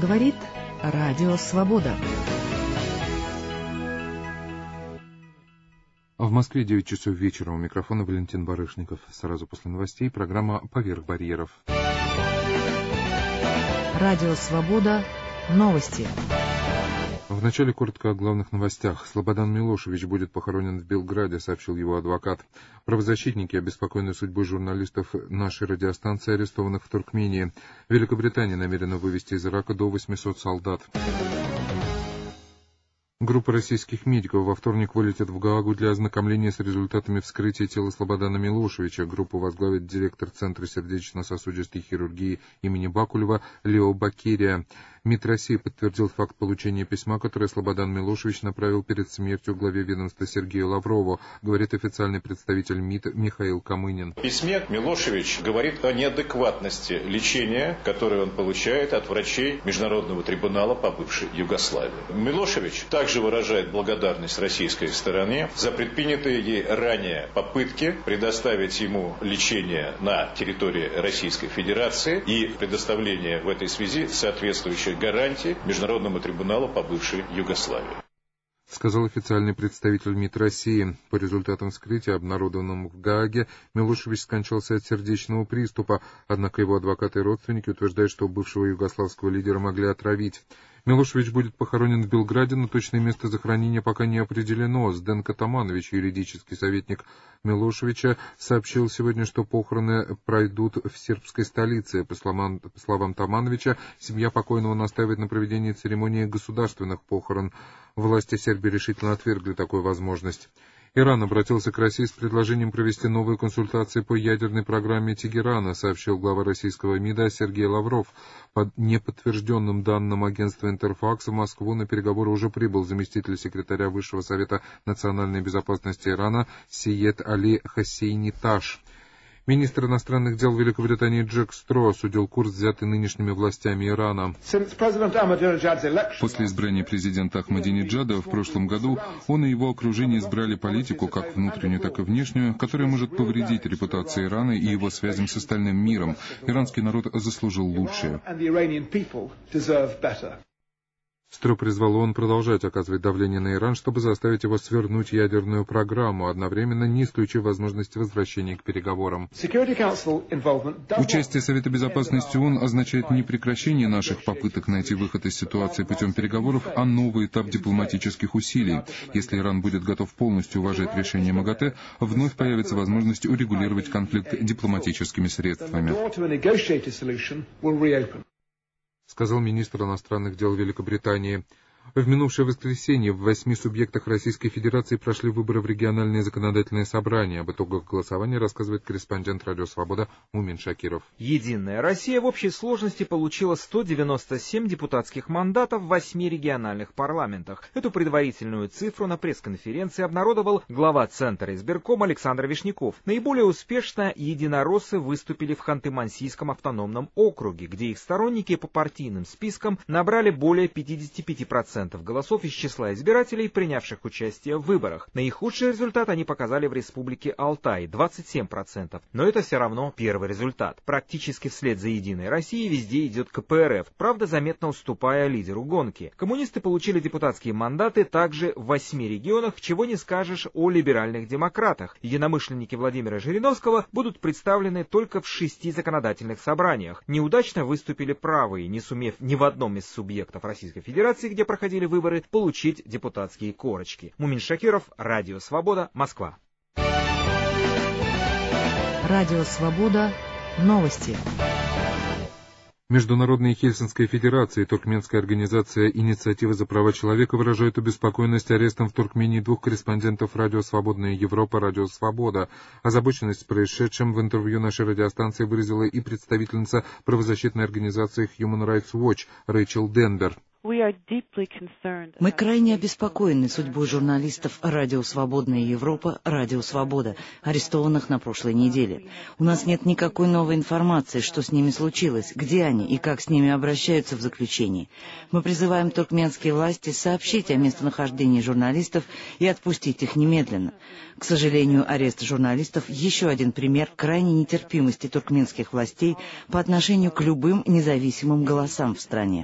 Говорит Радио Свобода. В Москве 9 часов вечера. У микрофона Валентин Барышников. Сразу после новостей программа «Поверх барьеров». Радио Свобода. Новости. Вначале коротко о главных новостях. Слободан Милошевич будет похоронен в Белграде, сообщил его адвокат. Правозащитники обеспокоены судьбой журналистов нашей радиостанции, арестованных в Туркмении. Великобритания намерена вывести из Ирака до 800 солдат. Группа российских медиков во вторник вылетит в Гаагу для ознакомления с результатами вскрытия тела Слободана Милошевича. Группу возглавит директор Центра сердечно-сосудистой хирургии имени Бакулева Лео Бакирия. МИД России подтвердил факт получения письма, которое Слободан Милошевич направил перед смертью главе ведомства Сергею Лаврову, говорит официальный представитель МИД Михаил Камынин. В письме Милошевич говорит о неадекватности лечения, которое он получает от врачей Международного трибунала по бывшей Югославии. Милошевич также выражает благодарность российской стороне за предпринятые ей ранее попытки предоставить ему лечение на территории Российской Федерации и предоставление в этой связи соответствующих гарантий Международному трибуналу по бывшей Югославии. Сказал официальный представитель МИД России. По результатам вскрытия, обнародованному в Гааге, Милошевич скончался от сердечного приступа, однако его адвокаты и родственники утверждают, что бывшего югославского лидера могли отравить. Милошевич будет похоронен в Белграде, но точное место захоронения пока не определено. Сден Катаманович, юридический советник Милошевича, сообщил сегодня, что похороны пройдут в сербской столице. По словам Тамановича, семья покойного настаивает на проведении церемонии государственных похорон. Власти Сербии решительно отвергли такую возможность. Иран обратился к России с предложением провести новые консультации по ядерной программе Тегерана, сообщил глава российского МИДа Сергей Лавров. По неподтвержденным данным агентства Интерфакс, в Москву на переговоры уже прибыл заместитель секретаря Высшего совета национальной безопасности Ирана Сиед Али Хосейни-Таш. Министр иностранных дел Великобритании Джек Стро осудил курс, взятый нынешними властями Ирана. После избрания президента Ахмадинеджада в прошлом году он и его окружение избрали политику, как внутреннюю, так и внешнюю, которая может повредить репутации Ирана и его связям с остальным миром. Иранский народ заслужил лучшее. Стро призвал ООН продолжать оказывать давление на Иран, чтобы заставить его свернуть ядерную программу, одновременно не исключив возможности возвращения к переговорам. Участие Совета Безопасности ООН означает не прекращение наших попыток найти выход из ситуации путем переговоров, а новый этап дипломатических усилий. Если Иран будет готов полностью уважать решение МАГАТЭ, вновь появится возможность урегулировать конфликт дипломатическими средствами. Сказал министр иностранных дел Великобритании. В минувшее воскресенье в 8 субъектах Российской Федерации прошли выборы в региональные законодательные собрания. Об итогах голосования рассказывает корреспондент «Радио Свобода» Мумин Шакиров. Единая Россия в общей сложности получила 197 депутатских мандатов в 8 региональных парламентах. Эту предварительную цифру на пресс-конференции обнародовал глава Центра избиркома Александр Вишняков. Наиболее успешно единороссы выступили в Ханты-Мансийском автономном округе, где их сторонники по партийным спискам набрали более 55% голосов из числа избирателей, принявших участие в выборах. Наихудший результат они показали в республике Алтай – 27%. Но это все равно первый результат. Практически вслед за Единой Россией везде идет КПРФ, правда заметно уступая лидеру гонки. Коммунисты получили депутатские мандаты также в 8 регионах, чего не скажешь о либеральных демократах. Единомышленники Владимира Жириновского будут представлены только в 6 законодательных собраниях. Неудачно выступили правые, не сумев ни в одном из субъектов Российской Федерации, где проходили выборы, получить депутатские корочки. Мумин Шакиров, Радио Свобода, Москва. Радио Свобода. Новости. Международная Хельсинская федерация и туркменская организация «Инициатива за права человека» выражают обеспокоенность арестом в Туркмении 2 корреспондентов «Радио Свободная Европа», «Радио Свобода». Озабоченность происшедшим в интервью нашей радиостанции выразила и представительница правозащитной организации Human Rights Watch Рэйчел Денбер. Мы крайне обеспокоены судьбой журналистов «Радио Свободная Европа», «Радио Свобода», арестованных на прошлой неделе. У нас нет никакой новой информации, что с ними случилось, где они и как с ними обращаются в заключении. Мы призываем туркменские власти сообщить о местонахождении журналистов и отпустить их немедленно. К сожалению, арест журналистов – еще один пример крайней нетерпимости туркменских властей по отношению к любым независимым голосам в стране.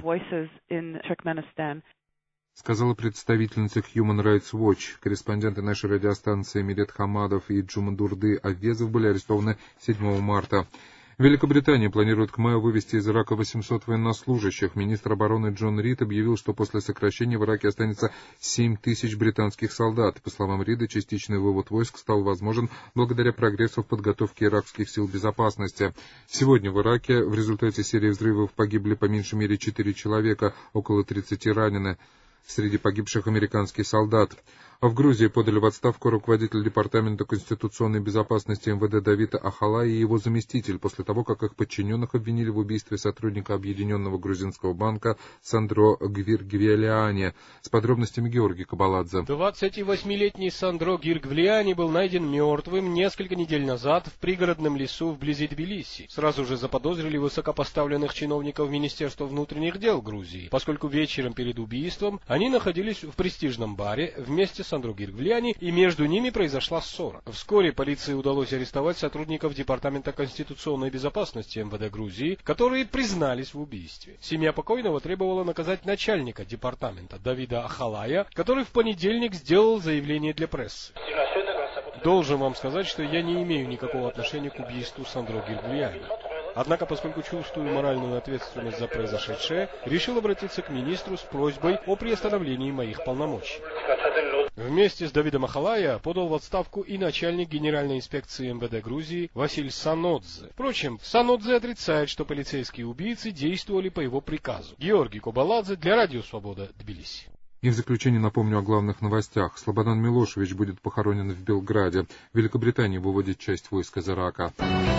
Сказала представительница Human Rights Watch. Корреспонденты нашей радиостанции Милет Хамадов и Джумадурды Авезов были арестованы 7 марта. Великобритания планирует к маю вывести из Ирака 800 военнослужащих. Министр обороны Джон Рид объявил, что после сокращения в Ираке останется 7 тысяч британских солдат. По словам Рида, частичный вывод войск стал возможен благодаря прогрессу в подготовке иракских сил безопасности. Сегодня в Ираке в результате серии взрывов погибли по меньшей мере 4 человека, около 30 ранены. Среди погибших американский солдат. А в Грузии подали в отставку руководитель Департамента конституционной безопасности МВД Давита Ахалай и его заместитель после того, как их подчиненных обвинили в убийстве сотрудника Объединенного грузинского банка Сандро Гвиргвелиани. С подробностями Георгий Кабаладзе. 28-летний Сандро Гвиргвелиани был найден мертвым несколько недель назад в пригородном лесу вблизи Тбилиси. Сразу же заподозрили высокопоставленных чиновников Министерства внутренних дел Грузии, поскольку вечером перед убийством они находились в престижном баре вместе с Сандро Гвиргвелиани, и между ними произошла ссора. Вскоре полиции удалось арестовать сотрудников Департамента конституционной безопасности МВД Грузии, которые признались в убийстве. Семья покойного требовала наказать начальника департамента Давида Ахалая, который в понедельник сделал заявление для прессы. Должен вам сказать, что я не имею никакого отношения к убийству Сандро Гвиргвелиани. Однако, поскольку чувствую моральную ответственность за произошедшее, решил обратиться к министру с просьбой о приостановлении моих полномочий. Вместе с Давидом Ахалая подал в отставку и начальник Генеральной инспекции МВД Грузии Василь Санодзе. Впрочем, Санодзе отрицает, что полицейские убийцы действовали по его приказу. Георгий Кабаладзе для Радио Свобода, Тбилиси. И в заключение напомню о главных новостях. Слободан Милошевич будет похоронен в Белграде. Великобритания выводит часть войск из Ирака.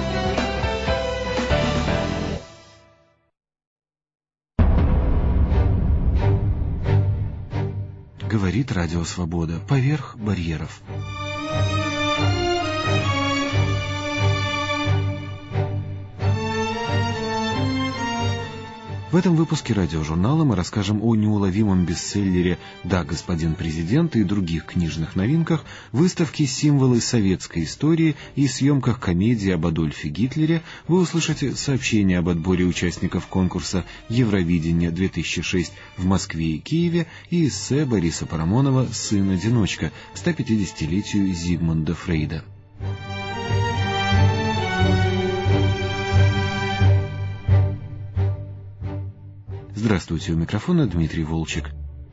Говорит Радио Свобода. Поверх барьеров. В этом выпуске радиожурнала мы расскажем о неуловимом бестселлере «Да, господин президент» и других книжных новинках, выставке «Символы советской истории» и съемках комедии об Адольфе Гитлере. Вы услышите сообщение об отборе участников конкурса «Евровидение-2006» в Москве и Киеве и эссе Бориса Парамонова «Сын-одиночка» к 150-летию Зигмунда Фрейда. Здравствуйте, у микрофона Дмитрий Волчек.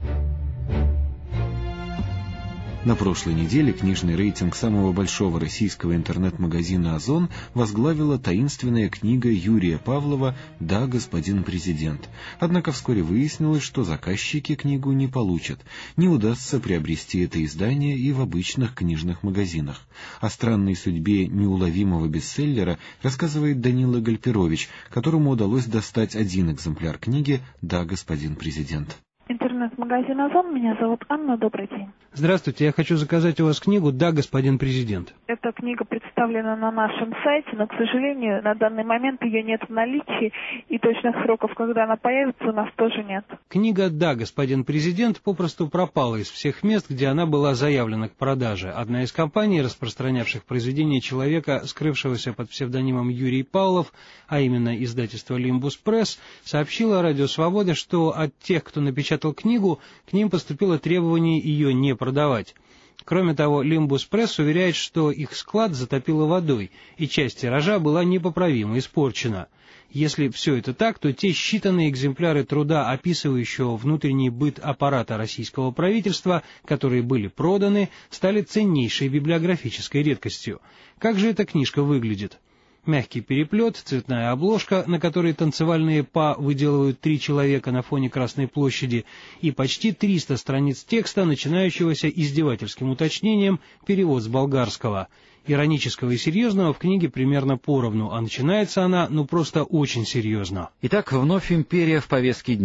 На прошлой неделе книжный рейтинг самого большого российского интернет-магазина «Озон» возглавила таинственная книга Юрия Павлова «Да, господин президент». Однако вскоре выяснилось, что заказчики книгу не получат. Не удастся приобрести это издание и в обычных книжных магазинах. О странной судьбе неуловимого бестселлера рассказывает Данила Гальперович, которому удалось достать один экземпляр книги «Да, господин президент». Интернет-магазин «Озон». Меня зовут Анна. Добрый день. Здравствуйте, я хочу заказать у вас книгу «Да, господин президент». Эта книга представлена на нашем сайте, но, к сожалению, на данный момент ее нет в наличии, и точных сроков, когда она появится, у нас тоже нет. Книга «Да, господин президент» попросту пропала из всех мест, где она была заявлена к продаже. Одна из компаний, распространявших произведения человека, скрывшегося под псевдонимом Юрий Павлов, а именно издательство «Лимбус Пресс», сообщила Радио Свобода, что от тех, кто напечатал книгу, к ним поступило требование ее не продавать. Кроме того, Лимбус Пресс уверяет, что их склад затопило водой, и часть тиража была непоправимо испорчена. Если все это так, то те считанные экземпляры труда, описывающего внутренний быт аппарата российского правительства, которые были проданы, стали ценнейшей библиографической редкостью. Как же эта книжка выглядит? Мягкий переплет, цветная обложка, на которой танцевальные па выделывают 3 человека на фоне Красной площади, и почти 300 страниц текста, начинающегося издевательским уточнением «перевод с болгарского». Иронического и серьезного в книге примерно поровну, а начинается она, просто очень серьезно. Итак, вновь империя в повестке дня.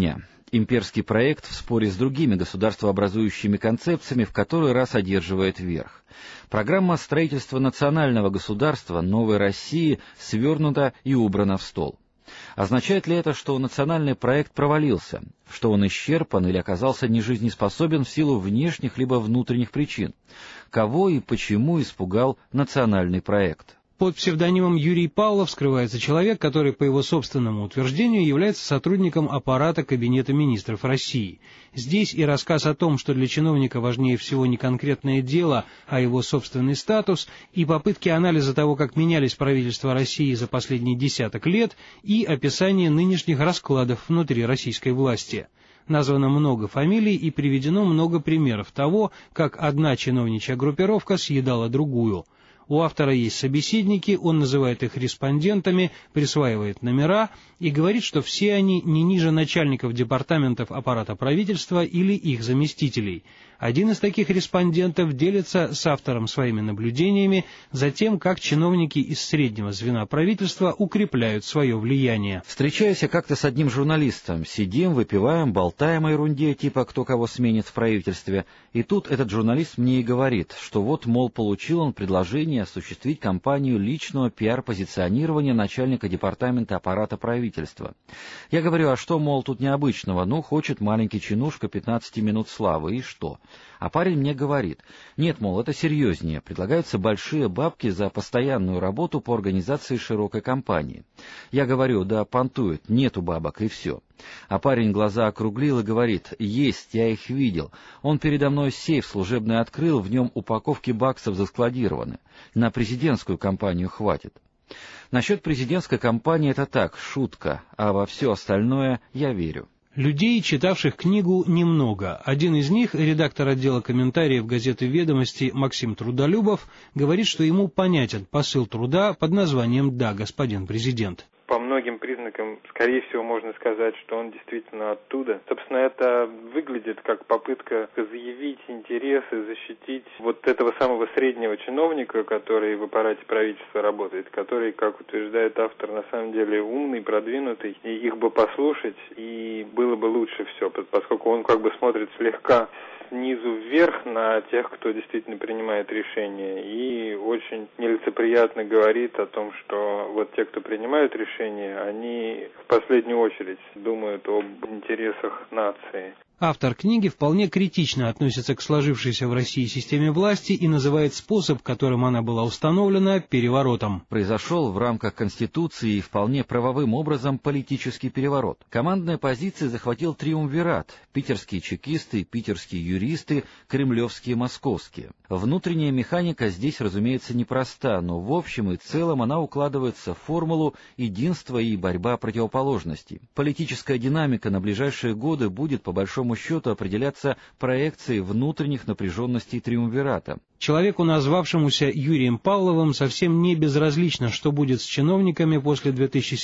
Имперский проект в споре с другими государствообразующими концепциями в который раз одерживает верх. Программа строительства национального государства новой России свернута и убрана в стол. Означает ли это, что национальный проект провалился, что он исчерпан или оказался нежизнеспособен в силу внешних либо внутренних причин? Кого и почему испугал национальный проект? Под псевдонимом Юрий Павлов скрывается человек, который, по его собственному утверждению, является сотрудником аппарата Кабинета министров России. Здесь и рассказ о том, что для чиновника важнее всего не конкретное дело, а его собственный статус, и попытки анализа того, как менялись правительства России за последние десяток лет, и описание нынешних раскладов внутри российской власти. Названо много фамилий и приведено много примеров того, как одна чиновничья группировка съедала другую. У автора есть собеседники, он называет их респондентами, присваивает номера и говорит, что все они не ниже начальников департаментов аппарата правительства или их заместителей. Один из таких респондентов делится с автором своими наблюдениями за тем, как чиновники из среднего звена правительства укрепляют свое влияние. Встречаюсь я как-то с одним журналистом. Сидим, выпиваем, болтаем о ерунде, типа кто кого сменит в правительстве. И тут этот журналист мне и говорит, что вот, мол, получил он предложение осуществить кампанию личного пиар-позиционирования начальника департамента аппарата правительства. Я говорю, а что, мол, тут необычного? Ну, хочет маленький чинушка 15 минут славы, и что? А парень мне говорит, нет, мол, это серьезнее, предлагаются большие бабки за постоянную работу по организации широкой кампании. Я говорю, да понтует, нету бабок и все. А парень глаза округлил и говорит, есть, я их видел. Он передо мной сейф служебный открыл, в нем упаковки баксов заскладированы. На президентскую кампанию хватит. Насчет президентской кампании это так, шутка, а во все остальное я верю. Людей, читавших книгу, немного. Один из них, редактор отдела комментариев газеты «Ведомости» Максим Трудолюбов, говорит, что ему понятен посыл труда под названием «Да, господин президент». По многим признакам, скорее всего, можно сказать, что он действительно оттуда. Собственно, это выглядит как попытка заявить интересы, защитить вот этого самого среднего чиновника, который в аппарате правительства работает, который, как утверждает автор, на самом деле умный, продвинутый, и их бы послушать, и было бы лучше все, поскольку он как бы смотрит слегка снизу вверх на тех, кто действительно принимает решения, и очень нелицеприятно говорит о том, что вот те, кто принимают решения, они в последнюю очередь думают об интересах нации. Автор книги вполне критично относится к сложившейся в России системе власти и называет способ, которым она была установлена, переворотом. Произошел в рамках Конституции и вполне правовым образом политический переворот. Командные позиции захватил триумвират – питерские чекисты, питерские юристы, кремлевские московские. Внутренняя механика здесь, разумеется, непроста, но в общем и целом она укладывается в формулу единства и борьба противоположностей. Политическая динамика на ближайшие годы будет, по большому счету, определяться проекцией внутренних напряженностей триумвирата. Человеку, назвавшемуся Юрием Павловым, совсем не безразлично, что будет с чиновниками после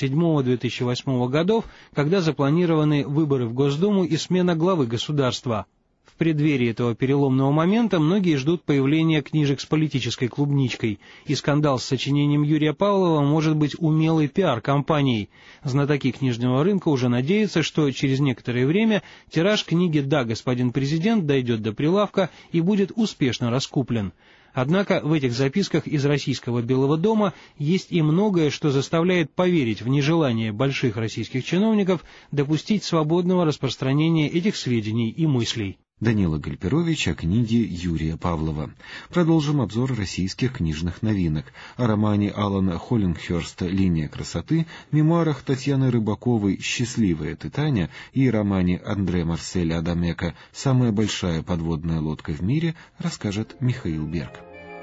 2007-2008 годов, когда запланированы выборы в Госдуму и смена главы государства. В преддверии этого переломного момента многие ждут появления книжек с политической клубничкой, и скандал с сочинением Юрия Павлова может быть умелой пиар-кампанией. Знатоки книжного рынка уже надеются, что через некоторое время тираж книги «Да, господин президент» дойдет до прилавка и будет успешно раскуплен. Однако в этих записках из российского Белого дома есть и многое, что заставляет поверить в нежелание больших российских чиновников допустить свободного распространения этих сведений и мыслей. Данила Гальперович о книге Юрия Павлова. Продолжим обзор российских книжных новинок. О романе Алана Холлингхерста «Линия красоты», мемуарах Татьяны Рыбаковой «Счастливая ты, Таня» и романе Андре Марселя Адамека «Самая большая подводная лодка в мире» расскажет Михаил Берг.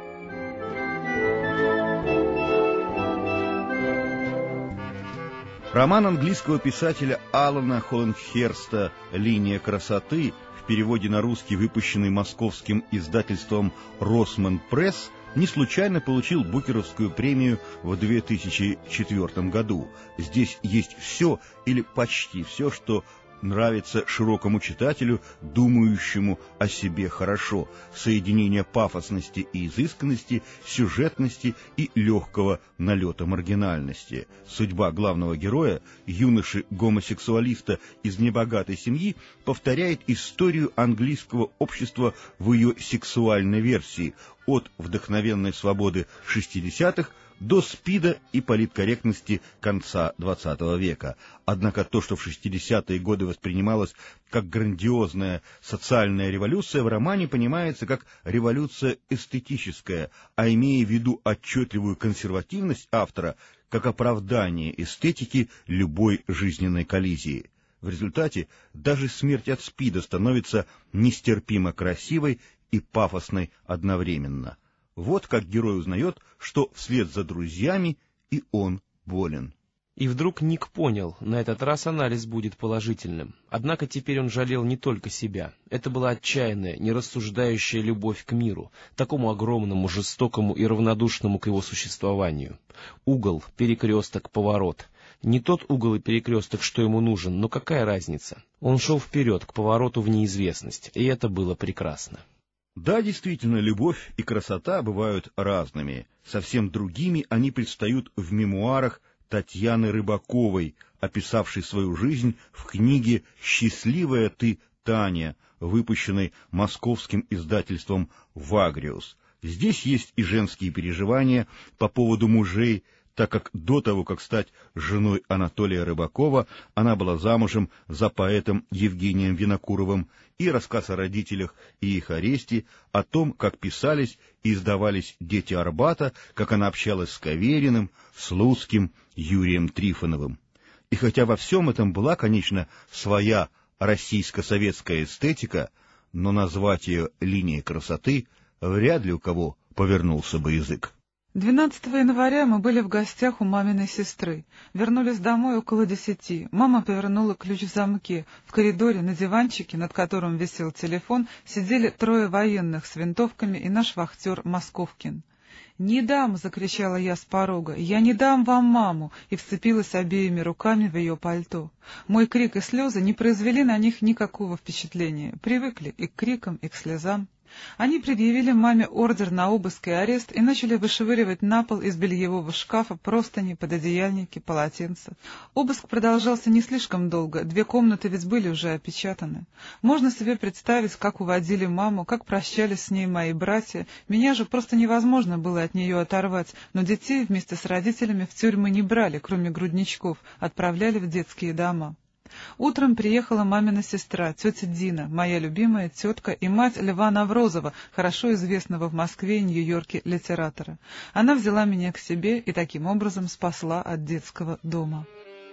Роман английского писателя Алана Холлингхерста «Линия красоты», в переводе на русский, выпущенный московским издательством «Росман Пресс», не случайно получил Букеровскую премию в 2004 году. Здесь есть все или почти все, что нравится широкому читателю, думающему о себе хорошо, соединение пафосности и изысканности, сюжетности и легкого налета маргинальности. Судьба главного героя, юноши-гомосексуалиста из небогатой семьи, повторяет историю английского общества в ее сексуальной версии, от вдохновенной свободы 60-х до СПИДа и политкорректности конца XX века. Однако то, что в 60-е годы воспринималось как грандиозная социальная революция, в романе понимается как революция эстетическая, а имея в виду отчетливую консервативность автора, как оправдание эстетики любой жизненной коллизии. В результате даже смерть от СПИДа становится нестерпимо красивой и пафосной одновременно. Вот как герой узнает, что вслед за друзьями и он болен. И вдруг Ник понял, на этот раз анализ будет положительным. Однако теперь он жалел не только себя. Это была отчаянная, нерассуждающая любовь к миру, такому огромному, жестокому и равнодушному к его существованию. Угол, перекресток, поворот. Не тот угол и перекресток, что ему нужен, но какая разница? Он шел вперед, к повороту в неизвестность, и это было прекрасно. Да, действительно, любовь и красота бывают разными. Совсем другими они предстают в мемуарах Татьяны Рыбаковой, описавшей свою жизнь в книге «Счастливая ты, Таня», выпущенной московским издательством «Вагриус». Здесь есть и женские переживания по поводу мужей, так как до того, как стать женой Анатолия Рыбакова, она была замужем за поэтом Евгением Винокуровым, и рассказ о родителях и их аресте, о том, как писались и издавались «Дети Арбата», как она общалась с Кавериным, Слуцким, Юрием Трифоновым. И хотя во всем этом была, конечно, своя российско-советская эстетика, но назвать ее линией красоты вряд ли у кого повернулся бы язык. 12 января мы были в гостях у маминой сестры. Вернулись домой около 10. Мама повернула ключ в замке. В коридоре на диванчике, над которым висел телефон, сидели 3 военных с винтовками и наш вахтер Московкин. «Не дам!» — закричала я с порога. «Я не дам вам маму!» и вцепилась обеими руками в ее пальто. Мой крик и слезы не произвели на них никакого впечатления. Привыкли и к крикам, и к слезам. Они предъявили маме ордер на обыск и арест и начали вышвыривать на пол из бельевого шкафа простыни, пододеяльники, полотенца. Обыск продолжался не слишком долго, 2 комнаты ведь были уже опечатаны. Можно себе представить, как уводили маму, как прощались с ней мои братья. Меня же просто невозможно было от нее оторвать, но детей вместе с родителями в тюрьмы не брали, кроме грудничков, отправляли в детские дома. Утром приехала мамина сестра, тетя Дина, моя любимая тетка и мать Льва Наврозова, хорошо известного в Москве и Нью-Йорке литератора. Она взяла меня к себе и таким образом спасла от детского дома.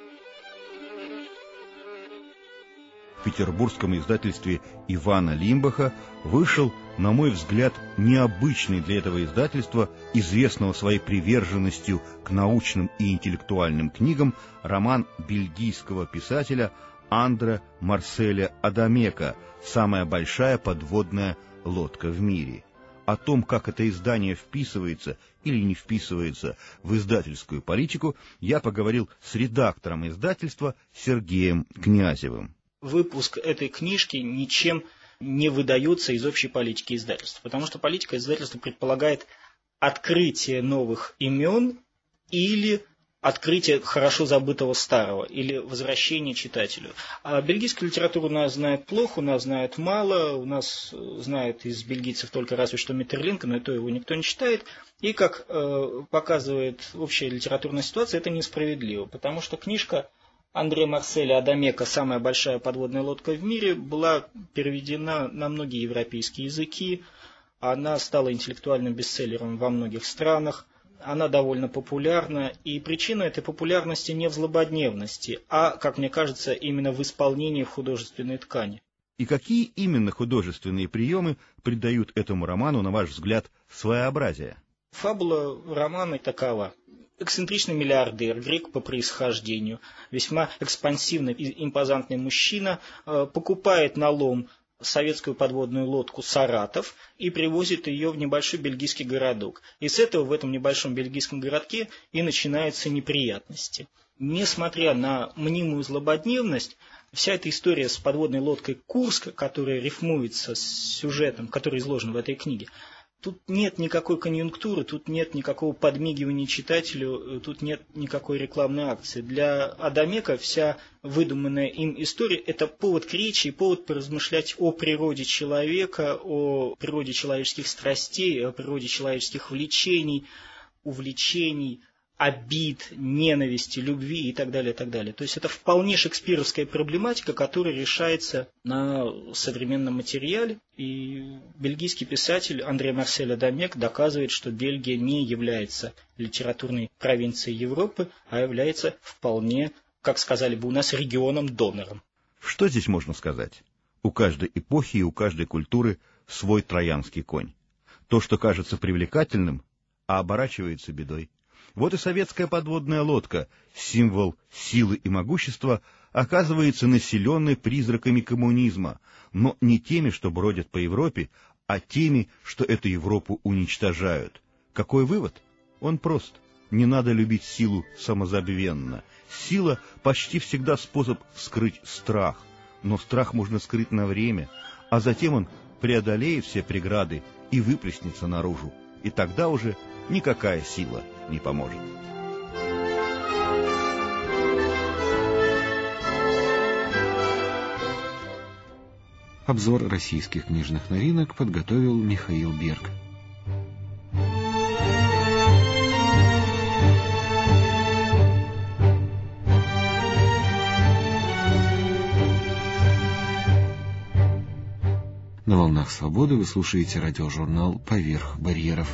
В петербургском издательстве Ивана Лимбаха вышел, на мой взгляд, необычный для этого издательства, известного своей приверженностью к научным и интеллектуальным книгам, роман бельгийского писателя Андре Марселя Адамека «Самая большая подводная лодка в мире». О том, как это издание вписывается или не вписывается в издательскую политику, я поговорил с редактором издательства Сергеем Князевым. Выпуск этой книжки ничем не выдается из общей политики издательства, потому что политика издательства предполагает открытие новых имен или открытие хорошо забытого старого, или возвращение читателю. А бельгийскую литературу у нас знают плохо, у нас знают мало, у нас знает из бельгийцев только разве что Метерлинка, но и то его никто не читает. И, как показывает общая литературная ситуация, это несправедливо, потому что книжка Андре Марселя Адамека «Самая большая подводная лодка в мире» была переведена на многие европейские языки, она стала интеллектуальным бестселлером во многих странах, она довольно популярна, и причина этой популярности не в злободневности, а, как мне кажется, именно в исполнении в художественной ткани. И какие именно художественные приемы придают этому роману, на ваш взгляд, своеобразие? Фабула романа такова. Эксцентричный миллиардер, грек по происхождению, весьма экспансивный и импозантный мужчина, покупает на лом советскую подводную лодку «Саратов» и привозит ее в небольшой бельгийский городок. И с этого в этом небольшом бельгийском городке и начинаются неприятности. Несмотря на мнимую злободневность, Вся эта история с подводной лодкой «Курск», которая рифмуется с сюжетом, который изложен в этой книге, тут нет никакой конъюнктуры, тут нет никакого подмигивания читателю, тут нет никакой рекламной акции. Для Адамека вся выдуманная им история – это повод к речи и повод поразмышлять о природе человека, о природе человеческих страстей, о природе человеческих влечений, увлечений, обид, ненависти, любви и так далее, и так далее. То есть это вполне шекспировская проблематика, которая решается на современном материале. И бельгийский писатель Андре Марсель Адамек доказывает, что Бельгия не является литературной провинцией Европы, а является вполне, как сказали бы у нас, регионом-донором. Что здесь можно сказать? У каждой эпохи и у каждой культуры свой троянский конь. То, что кажется привлекательным, а оборачивается бедой. Вот и советская подводная лодка, символ силы и могущества, оказывается населенной призраками коммунизма, но не теми, что бродят по Европе, а теми, что эту Европу уничтожают. Какой вывод? Он прост. Не надо любить силу самозабвенно. Сила почти всегда способ скрыть страх, но страх можно скрыть на время, а затем он преодолеет все преграды и выплеснется наружу, и тогда уже никакая сила не поможет. Обзор российских книжных новинок подготовил Михаил Берг. На волнах свободы вы слушаете радиожурнал «Поверх барьеров».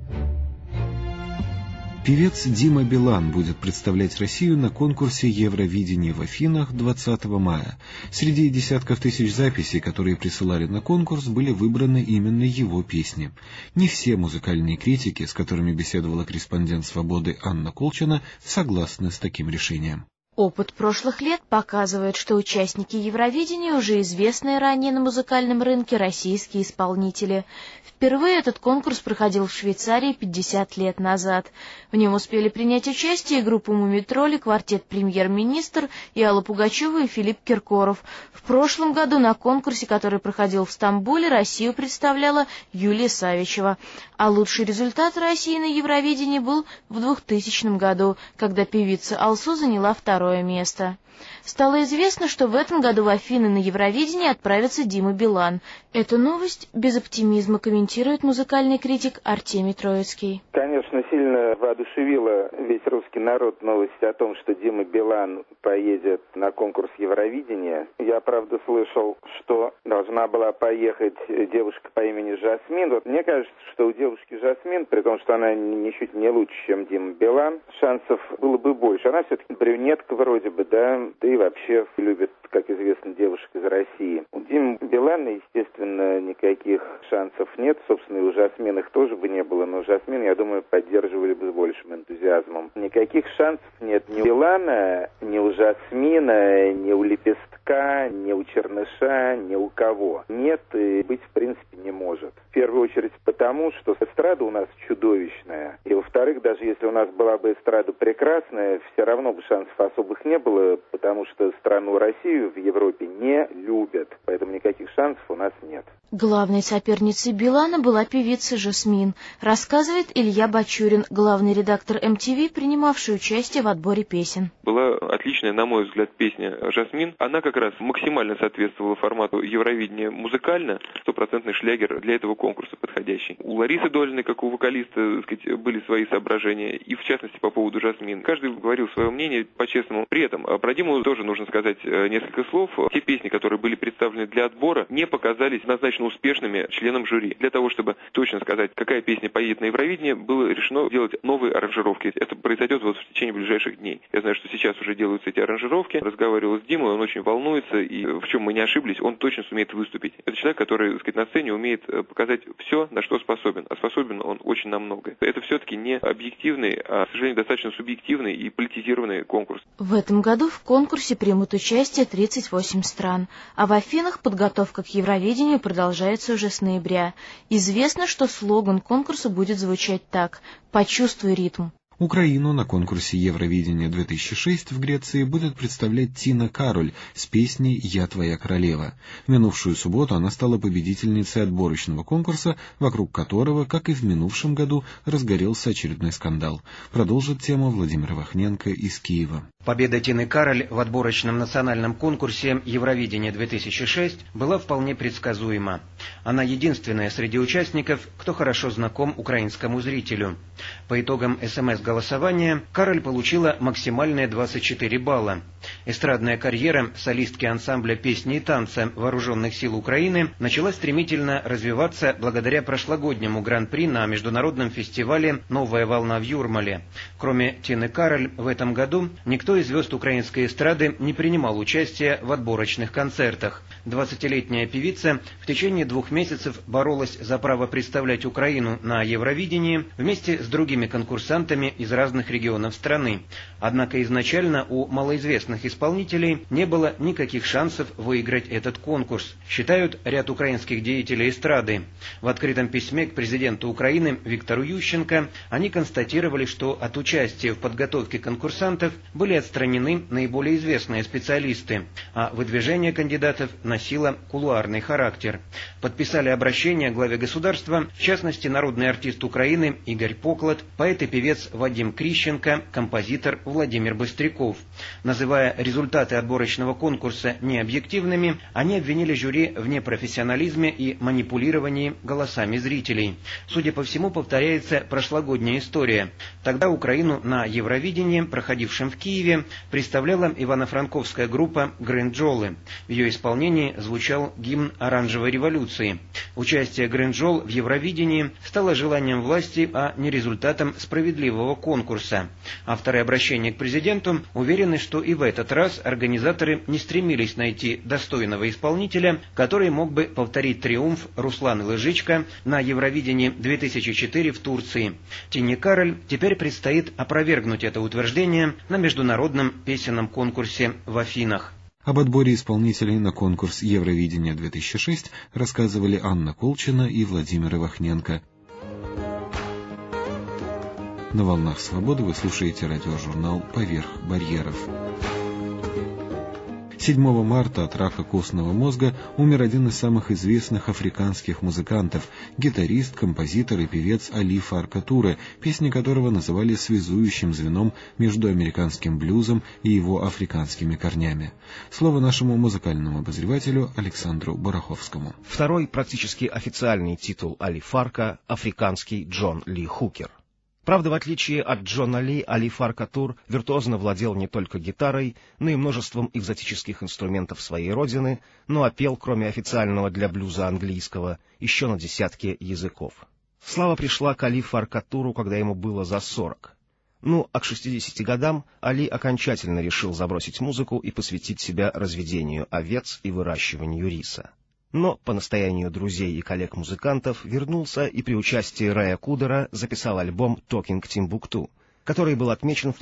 Певец Дима Билан будет представлять Россию на конкурсе Евровидения в Афинах 20 мая. Среди десятков тысяч записей, которые присылали на конкурс, были выбраны именно его песни. Не все музыкальные критики, с которыми беседовала корреспондент «Свободы» Анна Колчина, согласны с таким решением. Опыт прошлых лет показывает, что участники Евровидения уже известные ранее на музыкальном рынке российские исполнители. Впервые этот конкурс проходил в Швейцарии 50 лет назад. В нем успели принять участие группа «Мумий-тролли», квартет «Премьер-министр» и Алла Пугачева и Филипп Киркоров. В прошлом году на конкурсе, который проходил в Стамбуле, Россию представляла Юлия Савичева. А лучший результат России на Евровидении был в 2000 году, когда певица Алсу заняла второе место. Стало известно, что в этом году в Афины на Евровидение отправится Дима Билан. Эту новость без оптимизма комментирует музыкальный критик Артемий Троицкий. Конечно, сильно воодушевила весь русский народ новость о том, что Дима Билан поедет на конкурс Евровидения. Я, правда, слышал, что должна была поехать девушка по имени Жасмин. Вот мне кажется, что у девушки Жасмин, при том, что она ничуть не лучше, чем Дима Билан, шансов было бы больше. Она все-таки брюнетка вроде бы, да и вообще любит, как известно, девушек из России. У Димы Билана, естественно, никаких шансов нет. Собственно, и у Жасмин их тоже бы не было, но Жасмин, я думаю, поддерживали бы с большим энтузиазмом. Никаких шансов нет ни у Билана, ни у Жасмина, ни у Лепестка, ни у Черныша, ни у кого. Нет и быть, в принципе, не может. В первую очередь потому, что эстрада у нас чудовищная. И, во-вторых, даже если у нас была бы эстрада прекрасная, все равно бы шансов особых не было, потому что страну Россию в Европе не любят. Поэтому никаких шансов у нас нет. Главной соперницей Билана была певица Жасмин, рассказывает Илья Бачурин, главный редактор MTV, принимавший участие в отборе песен. Была отличная, на мой взгляд, песня Жасмин. Она как раз максимально соответствовала формату Евровидения музыкально, стопроцентный шлягер для этого конкурса подходящий. У Ларисы Долиной, как у вокалиста, так сказать, были свои соображения, и в частности по поводу Жасмин. Каждый говорил свое мнение по-честному. При этом про Диму тоже нужно сказать несколько слов. Те песни, которые были представлены для отбора, не показались однозначно успешными членам жюри. Для того, чтобы точно сказать, какая песня поедет на Евровидение, было решено делать новые аранжировки. Это произойдет вот в течение ближайших дней. Я знаю, что сейчас уже делаются эти аранжировки. Разговаривал с Димой, он очень волнуется, и в чем мы не ошиблись, он точно сумеет выступить. Это человек, который, так сказать, на сцене умеет показать все, на что способен. А способен он очень на многое. Это все-таки не объективный, а, к сожалению, достаточно субъективный и политизированный конкурс. В этом году в конкурсе примут участие 38 стран, а в Афинах подготовка к Евровидению продолжается уже с ноября. Известно, что слоган конкурса будет звучать так: «Почувствуй ритм». Украину на конкурсе Евровидения-2006 в Греции будет представлять Тина Кароль с песней «Я твоя королева». В минувшую субботу она стала победительницей отборочного конкурса, вокруг которого, как и в минувшем году, разгорелся очередной скандал. Продолжит тему Владимир Вахненко из Киева. Победа Тины Кароль в отборочном национальном конкурсе Евровидения-2006 была вполне предсказуема. Она единственная среди участников, кто хорошо знаком украинскому зрителю. По итогам СМС-голосования Кароль получила максимальные 24 балла. Эстрадная карьера солистки ансамбля песни и танца Вооруженных сил Украины начала стремительно развиваться благодаря прошлогоднему гран-при на международном фестивале «Новая волна» в Юрмале. Кроме Тины Кароль, в этом году никто из звезд украинской эстрады не принимал участия в отборочных концертах. 20-летняя певица в течение 2 месяцев боролась за право представлять Украину на Евровидении вместе с другими конкурсантами из разных регионов страны. Однако изначально у малоизвестных исполнителей не было никаких шансов выиграть этот конкурс, считают ряд украинских деятелей эстрады. В открытом письме к президенту Украины Виктору Ющенко они констатировали, что от участия в подготовке конкурсантов были отстранены наиболее известные специалисты, а выдвижение кандидатов носило кулуарный характер. Подписали обращение главе государства, в частности, народный артист Украины Игорь Поклад, поэт и певец Вадим Крищенко, композитор Владимир Быстряков. Называя результаты отборочного конкурса необъективными, они обвинили жюри в непрофессионализме и манипулировании голосами зрителей. Судя по всему, повторяется прошлогодняя история. Тогда Украину на Евровидении, проходившем в Киеве, представляла ивано-франковская группа «Гринджолы». В ее исполнении звучал гимн оранжевой революции. Участие «Гринджол» в Евровидении стало желанием власти, а не результатом справедливого конкурса. Авторы обращения к президенту уверены, что и в этот раз организаторы не стремились найти достойного исполнителя, который мог бы повторить триумф Руслана Лыжичка на Евровидении 2004 в Турции. Тине Кароль теперь предстоит опровергнуть это утверждение на международном песенном конкурсе в Афинах. Об отборе исполнителей на конкурс Евровидения-2006 рассказывали Анна Колчина и Владимир Вахненко. На «Волнах свободы» вы слушаете радиожурнал «Поверх барьеров». 7 марта от рака костного мозга умер один из самых известных африканских музыкантов, гитарист, композитор и певец Али Фарка Туре, песни которого называли связующим звеном между американским блюзом и его африканскими корнями. Слово нашему музыкальному обозревателю Александру Бараховскому. Второй практически официальный титул Али Фарка — африканский Джон Ли Хукер. Правда, в отличие от Джона Ли, Али Фарка Тур виртуозно владел не только гитарой, но и множеством экзотических инструментов своей родины, ну а пел, кроме официального для блюза английского, еще на десятки языков. Слава пришла к Али Фарка Туру, когда ему было за 40. Ну, а к 60 годам Али окончательно решил забросить музыку и посвятить себя разведению овец и выращиванию риса. Но по настоянию друзей и коллег-музыкантов вернулся и при участии Рая Кудера записал альбом «Talking Timbuktu», который был отмечен в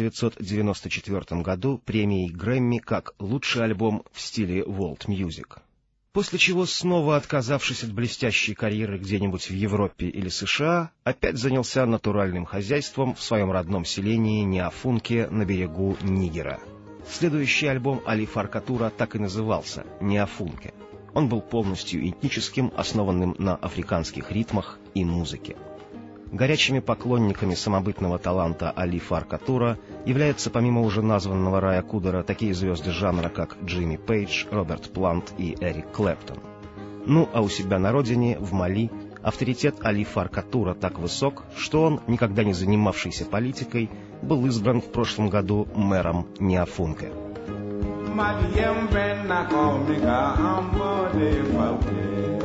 1994 году премией Грэмми как лучший альбом в стиле World Music. После чего, снова отказавшись от блестящей карьеры где-нибудь в Европе или США, опять занялся натуральным хозяйством в своем родном селении Неафунке на берегу Нигера. Следующий альбом Али Фарка Тура так и назывался «Неафунке». Он был полностью этническим, основанным на африканских ритмах и музыке. Горячими поклонниками самобытного таланта Али Фарка Тура являются, помимо уже названного Рая Кудера, такие звезды жанра, как Джимми Пейдж, Роберт Плант и Эрик Клэптон. Ну а у себя на родине, в Мали, авторитет Али Фарка Тура так высок, что он, никогда не занимавшийся политикой, был избран в прошлом году мэром Неафунке. Maliyem ben na komika ambode fauke.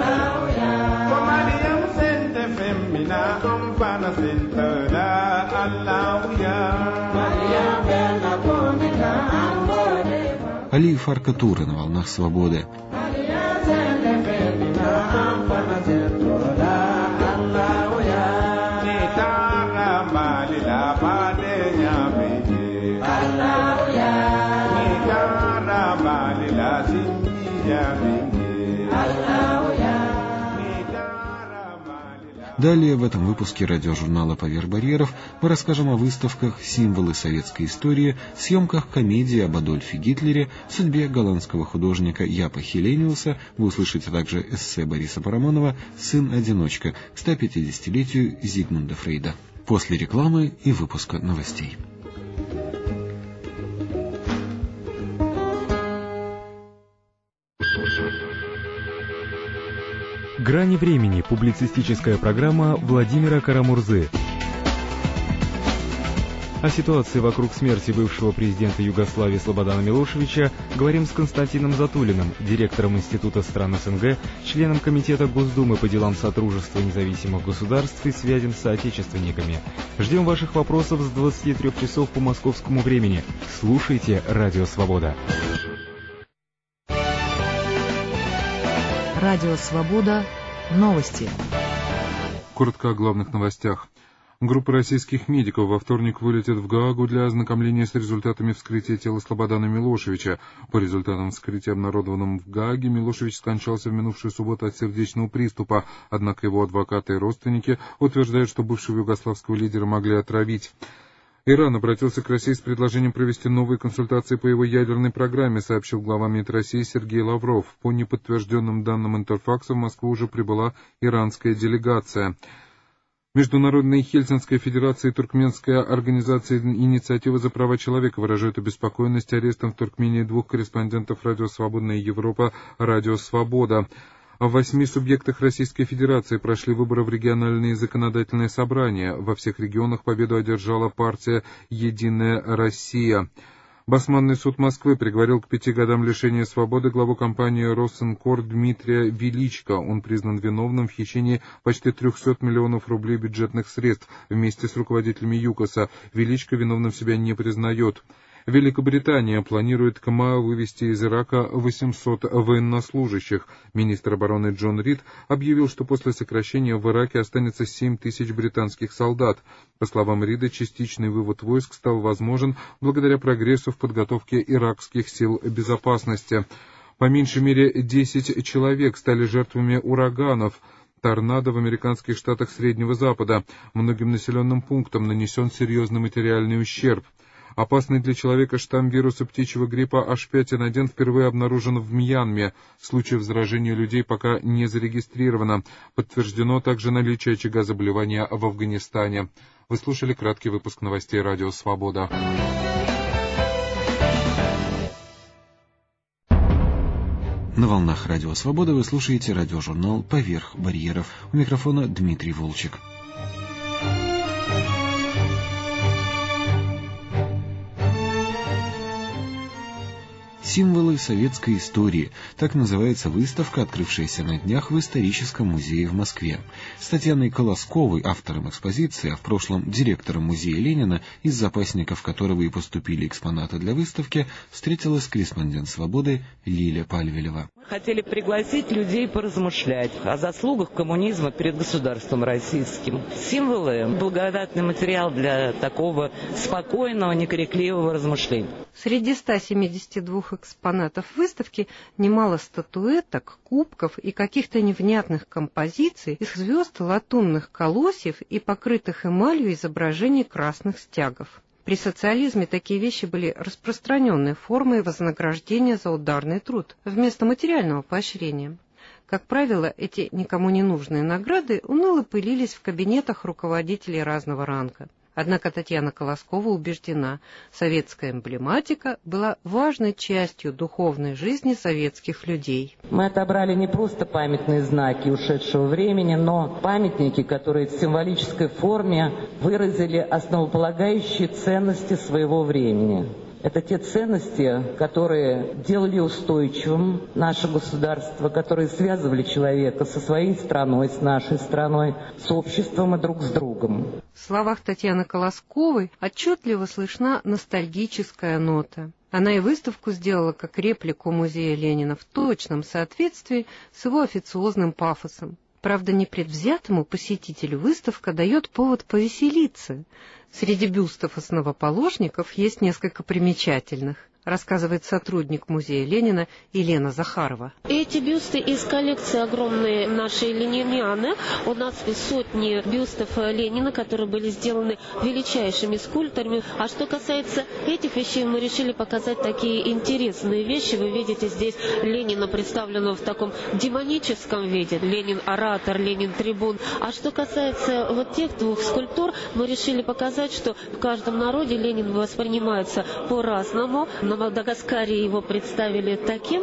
Maliyem sente femina kompana sente da Allahouya. Maliyem ben na komika ambode fauke. Али Фарка Туре на волнах свободы. Maliyem sente femina kompana sente da Allahouya. Nitara malila padenya beje. Allahouya. Далее в этом выпуске радиожурнала «Поверх барьеров» мы расскажем о выставках «Символы советской истории», съемках комедии об Адольфе Гитлере, судьбе голландского художника Япа Хелениуса. Вы услышите также эссе Бориса Парамонова «Сын-одиночка» к 150-летию Зигмунда Фрейда. После рекламы и выпуска новостей. «Грани времени» — публицистическая программа Владимира Карамурзы. О ситуации вокруг смерти бывшего президента Югославии Слободана Милошевича говорим с Константином Затулиным, директором Института стран СНГ, членом Комитета Госдумы по делам Содружества независимых государств и связям с соотечественниками. Ждем ваших вопросов с 23 часов по московскому времени. Слушайте «Радио Свобода». Радио Свобода. Новости. Коротко о главных новостях. Группа российских медиков во вторник вылетит в Гаагу для ознакомления с результатами вскрытия тела Слободана Милошевича. По результатам вскрытия, обнародованным в Гааге, Милошевич скончался в минувшую субботу от сердечного приступа, однако его адвокаты и родственники утверждают, что бывшего югославского лидера могли отравить. Иран обратился к России с предложением провести новые консультации по его ядерной программе, сообщил глава МИД России Сергей Лавров. По неподтвержденным данным Интерфакса в Москву уже прибыла иранская делегация. Международная Хельсинская федерация и Туркменская организация «Инициатива за права человека» выражают обеспокоенность арестом в Туркмении двух корреспондентов «Радио Свободная Европа», «Радио Свобода». В 8 субъектах Российской Федерации прошли выборы в региональные законодательные собрания. Во всех регионах победу одержала партия «Единая Россия». Басманный суд Москвы приговорил к 5 годам лишения свободы главу компании «Росинкор» Дмитрия Величко. Он признан виновным в хищении почти 300 миллионов рублей бюджетных средств вместе с руководителями ЮКОСа. Величко виновным себя не признает. Великобритания планирует к маю вывести из Ирака 800 военнослужащих. Министр обороны Джон Рид объявил, что после сокращения в Ираке останется 7 тысяч британских солдат. По словам Рида, частичный вывод войск стал возможен благодаря прогрессу в подготовке иракских сил безопасности. По меньшей мере 10 человек стали жертвами ураганов. Торнадо в американских штатах Среднего Запада. Многим населенным пунктам нанесен серьезный материальный ущерб. Опасный для человека штамм вируса птичьего гриппа H5N1 впервые обнаружен в Мьянме. Случаев заражения людей пока не зарегистрировано. Подтверждено также наличие очага заболевания в Афганистане. Вы слушали краткий выпуск новостей «Радио Свобода». На волнах «Радио Свобода» вы слушаете радиожурнал «Поверх барьеров». У микрофона Дмитрий Волчек. «Символы советской истории» — так называется выставка, открывшаяся на днях в историческом музее в Москве. С Татьяной Колосковой, автором экспозиции, а в прошлом директором музея Ленина, из запасников которого и поступили экспонаты для выставки, встретилась корреспондент «Свободы» Лиля Пальвелева. Хотели пригласить людей поразмышлять о заслугах коммунизма перед государством российским. Символы — благодатный материал для такого спокойного, некрикливого размышления. Среди 172 экспонатов выставки немало статуэток, кубков и каких-то невнятных композиций из звезд, латунных колосьев и покрытых эмалью изображений красных стягов. При социализме такие вещи были распространенной формой вознаграждения за ударный труд вместо материального поощрения. Как правило, эти никому не нужные награды уныло пылились в кабинетах руководителей разного ранга. Однако Татьяна Колоскова убеждена, советская эмблематика была важной частью духовной жизни советских людей. Мы отобрали не просто памятные знаки ушедшего времени, но памятники, которые в символической форме выразили основополагающие ценности своего времени. Это те ценности, которые делали устойчивым наше государство, которые связывали человека со своей страной, с нашей страной, с обществом и друг с другом. В словах Татьяны Колосковой отчетливо слышна ностальгическая нота. Она и выставку сделала как реплику музея Ленина в точном соответствии с его официозным пафосом. Правда, непредвзятому посетителю выставка дает повод повеселиться. Среди бюстов основоположников есть несколько примечательных. рассказывает сотрудник музея Ленина Елена Захарова. Эти бюсты из коллекции огромной нашей ленинианы. У нас сотни бюстов Ленина, которые были сделаны величайшими скульпторами. А что касается этих вещей, мы решили показать такие интересные вещи. Вы видите здесь Ленина представленного в таком демоническом виде. Ленин-оратор, Ленин-трибун. А что касается вот тех двух скульптур, мы решили показать, что в каждом народе Ленин воспринимается по-разному. На Мадагаскаре его представили таким,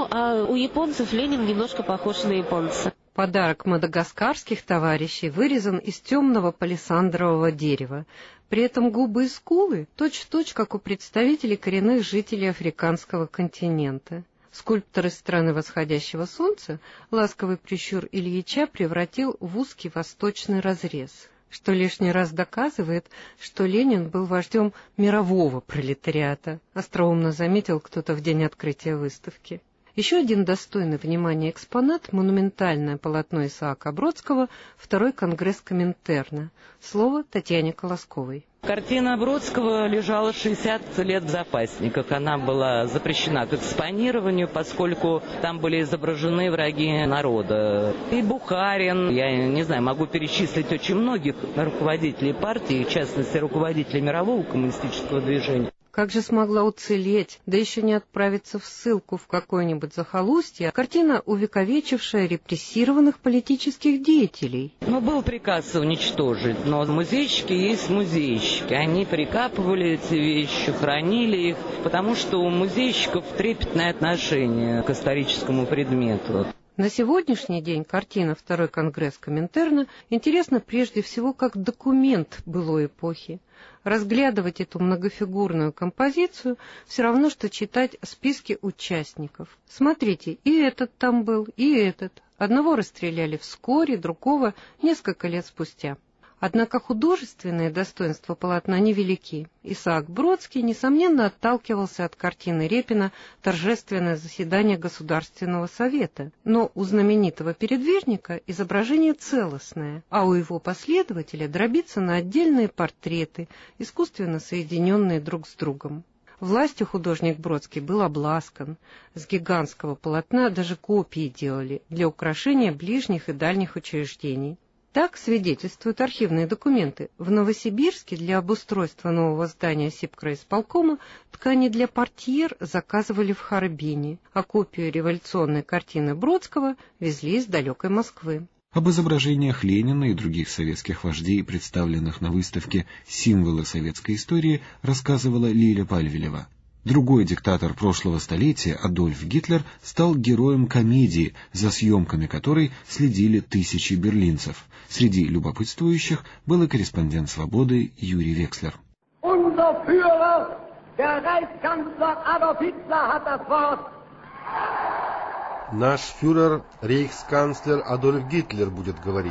а у японцев Ленин немножко похож на японца. Подарок мадагаскарских товарищей вырезан из темного палисандрового дерева. При этом губы и скулы точь-в-точь, как у представителей коренных жителей африканского континента. Скульптор из страны восходящего солнца ласковый прищур Ильича превратил в узкий восточный разрез, что лишний раз доказывает, что Ленин был вождем мирового пролетариата, остроумно заметил кто-то в день открытия выставки. Еще один достойный внимания экспонат — монументальное полотно Исаака Бродского «Второй конгресс Коминтерна». Слово Татьяне Колосковой. Картина Бродского лежала 60 лет в запасниках. Она была запрещена к экспонированию, поскольку там были изображены враги народа. И Бухарин, я не знаю, могу перечислить очень многих руководителей партии, в частности, руководителей мирового коммунистического движения. Как же смогла уцелеть, да еще не отправиться в ссылку в какое-нибудь захолустье, картина, увековечившая репрессированных политических деятелей? Был приказ уничтожить, но музейщики есть музейщики. Они прикапывали эти вещи, хранили их, потому что у музейщиков трепетное отношение к историческому предмету. На сегодняшний день картина «Второй конгресс Коминтерна» интересна прежде всего как документ былой эпохи. Разглядывать эту многофигурную композицию все равно, что читать списки участников. Смотрите, и этот там был, и этот. Одного расстреляли вскоре, другого несколько лет спустя. Однако художественные достоинства полотна невелики. Исаак Бродский, несомненно, отталкивался от картины Репина «Торжественное заседание Государственного совета». Но у знаменитого передвижника изображение целостное, а у его последователя дробится на отдельные портреты, искусственно соединенные друг с другом. Властью художник Бродский был обласкан. С гигантского полотна даже копии делали для украшения ближних и дальних учреждений. Так свидетельствуют архивные документы. В Новосибирске для обустройства нового здания сибкраисполкома ткани для портьер заказывали в Харбине, а копию революционной картины Бродского везли из далекой Москвы. Об изображениях Ленина и других советских вождей, представленных на выставке «Символы советской истории», рассказывала Лиля Пальвелева. Другой диктатор прошлого столетия, Адольф Гитлер, стал героем комедии, за съемками которой следили тысячи берлинцев. Среди любопытствующих был и корреспондент «Свободы» Юрий Векслер. Unser Führer, der Reichskanzler Adolf Hitler, hat das Wort. Наш фюрер, рейхсканцлер Адольф Гитлер, будет говорить.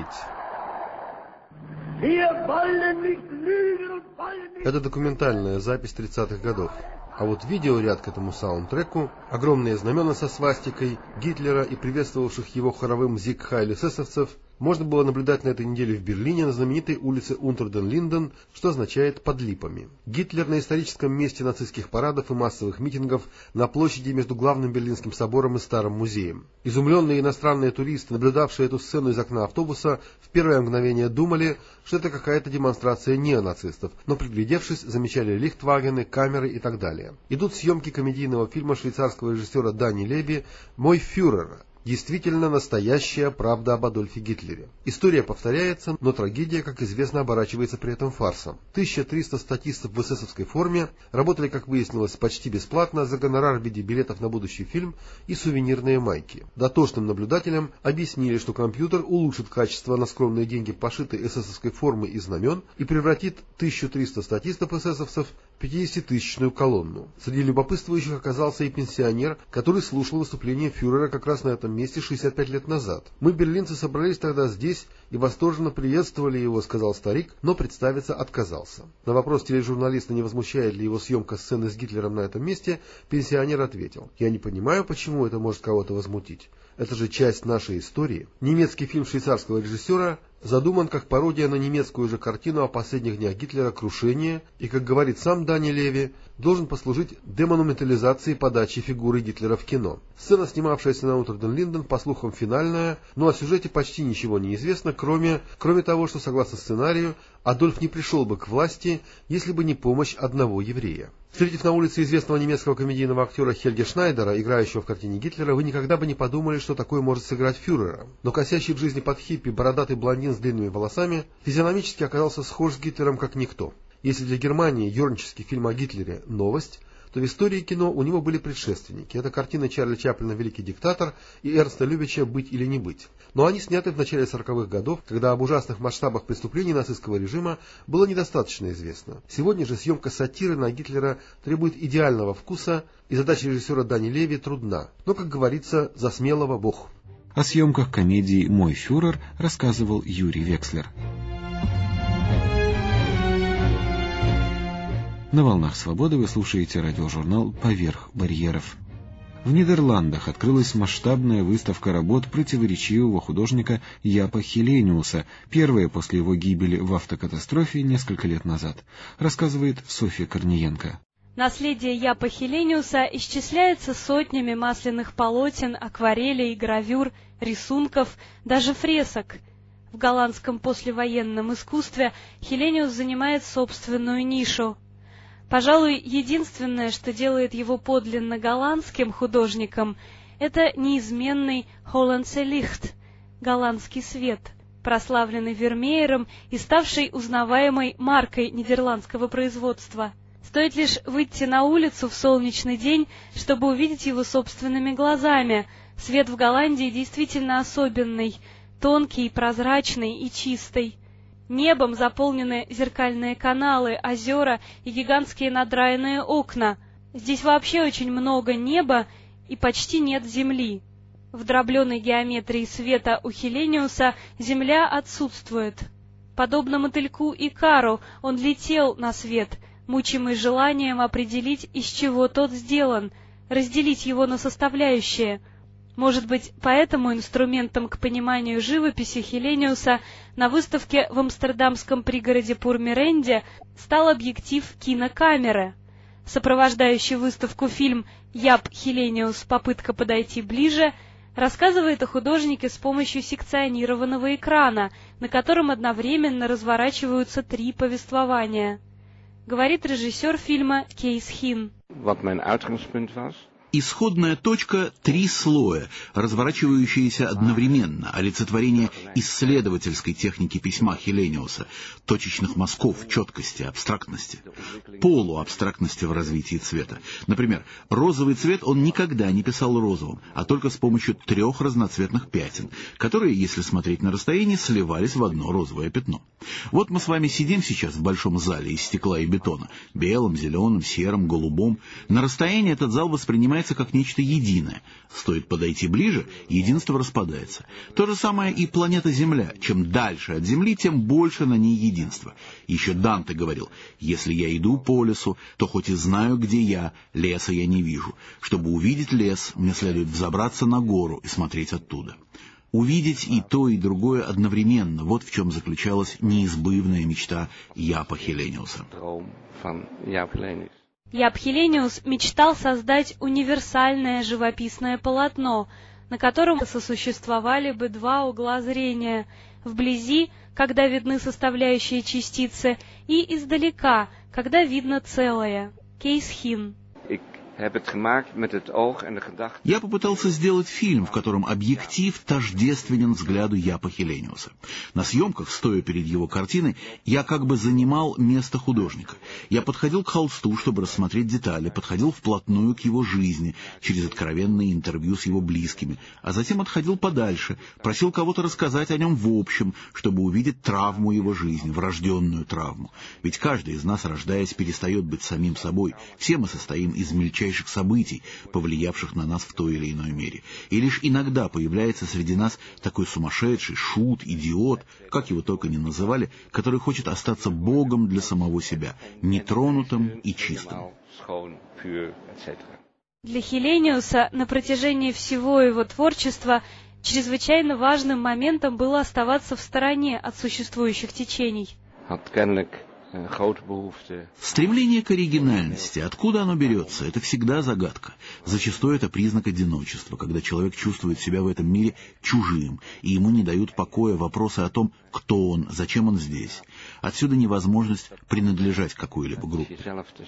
Это документальная запись 30-х годов. А вот видеоряд к этому саундтреку, огромные знамена со свастикой Гитлера и приветствовавших его хоровым Зиг Хайль эсэсовцев, можно было наблюдать на этой неделе в Берлине на знаменитой улице Унтер-ден-Линден, что означает «под липами». Гитлер на историческом месте нацистских парадов и массовых митингов на площади между главным Берлинским собором и Старым музеем. Изумленные иностранные туристы, наблюдавшие эту сцену из окна автобуса, в первое мгновение думали, что это какая-то демонстрация неонацистов, но приглядевшись, замечали лихтвагены, камеры и так далее. Идут съемки комедийного фильма швейцарского режиссера Дани Леби «Мой фюрер». Действительно настоящая правда об Адольфе Гитлере. История повторяется, но трагедия, как известно, оборачивается при этом фарсом. 1300 статистов в эсэсовской форме работали, как выяснилось, почти бесплатно за гонорар в виде билетов на будущий фильм и сувенирные майки. Дотошным наблюдателям объяснили, что компьютер улучшит качество на скромные деньги пошитой эсэсовской формы и знамен и превратит 1300 статистов-эсэсовцев в 50-тысячную колонну. Среди любопытствующих оказался и пенсионер, который слушал выступление фюрера как раз на этом месте 65 лет назад. «Мы, берлинцы, собрались тогда здесь и восторженно приветствовали его», — сказал старик, но представиться отказался. На вопрос тележурналиста, не возмущает ли его съемка сцены с Гитлером на этом месте, пенсионер ответил: «Я не понимаю, почему это может кого-то возмутить. Это же часть нашей истории». Немецкий фильм швейцарского режиссера задуман как пародия на немецкую же картину о последних днях Гитлера «Крушение» и, как говорит сам Дани Леви, должен послужить демонументализацией подачи фигуры Гитлера в кино. Сцена, снимавшаяся на Унтер-ден-Линден, по слухам финальная, но о сюжете почти ничего не известно, кроме того, что, согласно сценарию, Адольф не пришел бы к власти, если бы не помощь одного еврея. Встретив на улице известного немецкого комедийного актера Хельге Шнайдера, играющего в картине Гитлера, вы никогда бы не подумали, что такое может сыграть фюрера. Но косящий в жизни под хиппи бородатый блондин с длинными волосами физиономически оказался схож с Гитлером как никто. Если для Германии юрнический фильм о Гитлере – новость, то в истории кино у него были предшественники. Это картины Чарли Чаплина «Великий диктатор» и Эрнста Любича «Быть или не быть». Но они сняты в начале 40-х годов, когда об ужасных масштабах преступлений нацистского режима было недостаточно известно. Сегодня же съемка сатиры на Гитлера требует идеального вкуса, и задача режиссера Дани Леви трудна. Но, как говорится, за смелого Бог. О съемках комедии «Мой фюрер» рассказывал Юрий Векслер. На «Волнах свободы» вы слушаете радиожурнал «Поверх барьеров». В Нидерландах открылась масштабная выставка работ противоречивого художника Япа Хелениуса, первая после его гибели в автокатастрофе несколько лет назад, рассказывает Софья Корниенко. Наследие Япа Хелениуса исчисляется сотнями масляных полотен, акварелей, гравюр, рисунков, даже фресок. В голландском послевоенном искусстве Хелениус занимает собственную нишу. Пожалуй, единственное, что делает его подлинно голландским художником, это неизменный «Hollandse Licht» — голландский свет, прославленный Вермеером и ставший узнаваемой маркой нидерландского производства. Стоит лишь выйти на улицу в солнечный день, чтобы увидеть его собственными глазами. Свет в Голландии действительно особенный, тонкий, прозрачный и чистый. Небом заполнены зеркальные каналы, озера и гигантские надраенные окна. Здесь вообще очень много неба и почти нет земли. В дробленой геометрии света у Хелениуса земля отсутствует. Подобно мотыльку Икару, он летел на свет, мучимый желанием определить, из чего тот сделан, разделить его на составляющие. Может быть, поэтому инструментом к пониманию живописи Хелениуса на выставке в амстердамском пригороде Пурмеренде стал объектив кинокамеры. Сопровождающий выставку фильм «Яп Хелениус. Попытка подойти ближе» рассказывает о художнике с помощью секционированного экрана, на котором одновременно разворачиваются 3 повествования. Говорит режиссер фильма Кейс Хин. Исходная точка — 3 слоя, разворачивающиеся одновременно, олицетворение исследовательской техники письма Хелениуса, точечных мазков, четкости, абстрактности, полуабстрактности в развитии цвета. Например, розовый цвет он никогда не писал розовым, а только с помощью 3 разноцветных пятен, которые, если смотреть на расстоянии, сливались в одно розовое пятно. Вот мы с вами сидим сейчас в большом зале из стекла и бетона, белым, зеленым, серым, голубом. На расстоянии этот зал воспринимается как нечто единое. Стоит подойти ближе, единство распадается. То же самое и планета Земля. Чем дальше от Земли, тем больше на ней единства. Еще Данте говорил: если я иду по лесу, то хоть и знаю, где я, леса я не вижу. Чтобы увидеть лес, мне следует взобраться на гору и смотреть оттуда. Увидеть и то, и другое одновременно — вот в чем заключалась неизбывная мечта Япа Хелениуса. Яп Хелениус мечтал создать универсальное живописное полотно, на котором сосуществовали бы 2 угла зрения — вблизи, когда видны составляющие частицы, и издалека, когда видно целое. Кейс Хин. Я попытался сделать фильм, в котором объектив тождественен взгляду Япа Хелениуса. На съемках, стоя перед его картиной, я как бы занимал место художника. Я подходил к холсту, чтобы рассмотреть детали, подходил вплотную к его жизни, через откровенные интервью с его близкими, а затем отходил подальше, просил кого-то рассказать о нем в общем, чтобы увидеть травму его жизни, врожденную травму. Ведь каждый из нас, рождаясь, перестает быть самим собой. Все мы состоим из мельчайших событий, повлиявших на нас в той или иной мере. И лишь иногда появляется среди нас такой сумасшедший, шут, идиот, как его только не называли, который хочет остаться Богом для самого себя, нетронутым и чистым. Для Хелениуса на протяжении всего его творчества чрезвычайно важным моментом было оставаться в стороне от существующих течений. Стремление к оригинальности, откуда оно берется, это всегда загадка. Зачастую это признак одиночества, когда человек чувствует себя в этом мире чужим, и ему не дают покоя вопросы о том, кто он, зачем он здесь. Отсюда невозможность принадлежать какой-либо группе.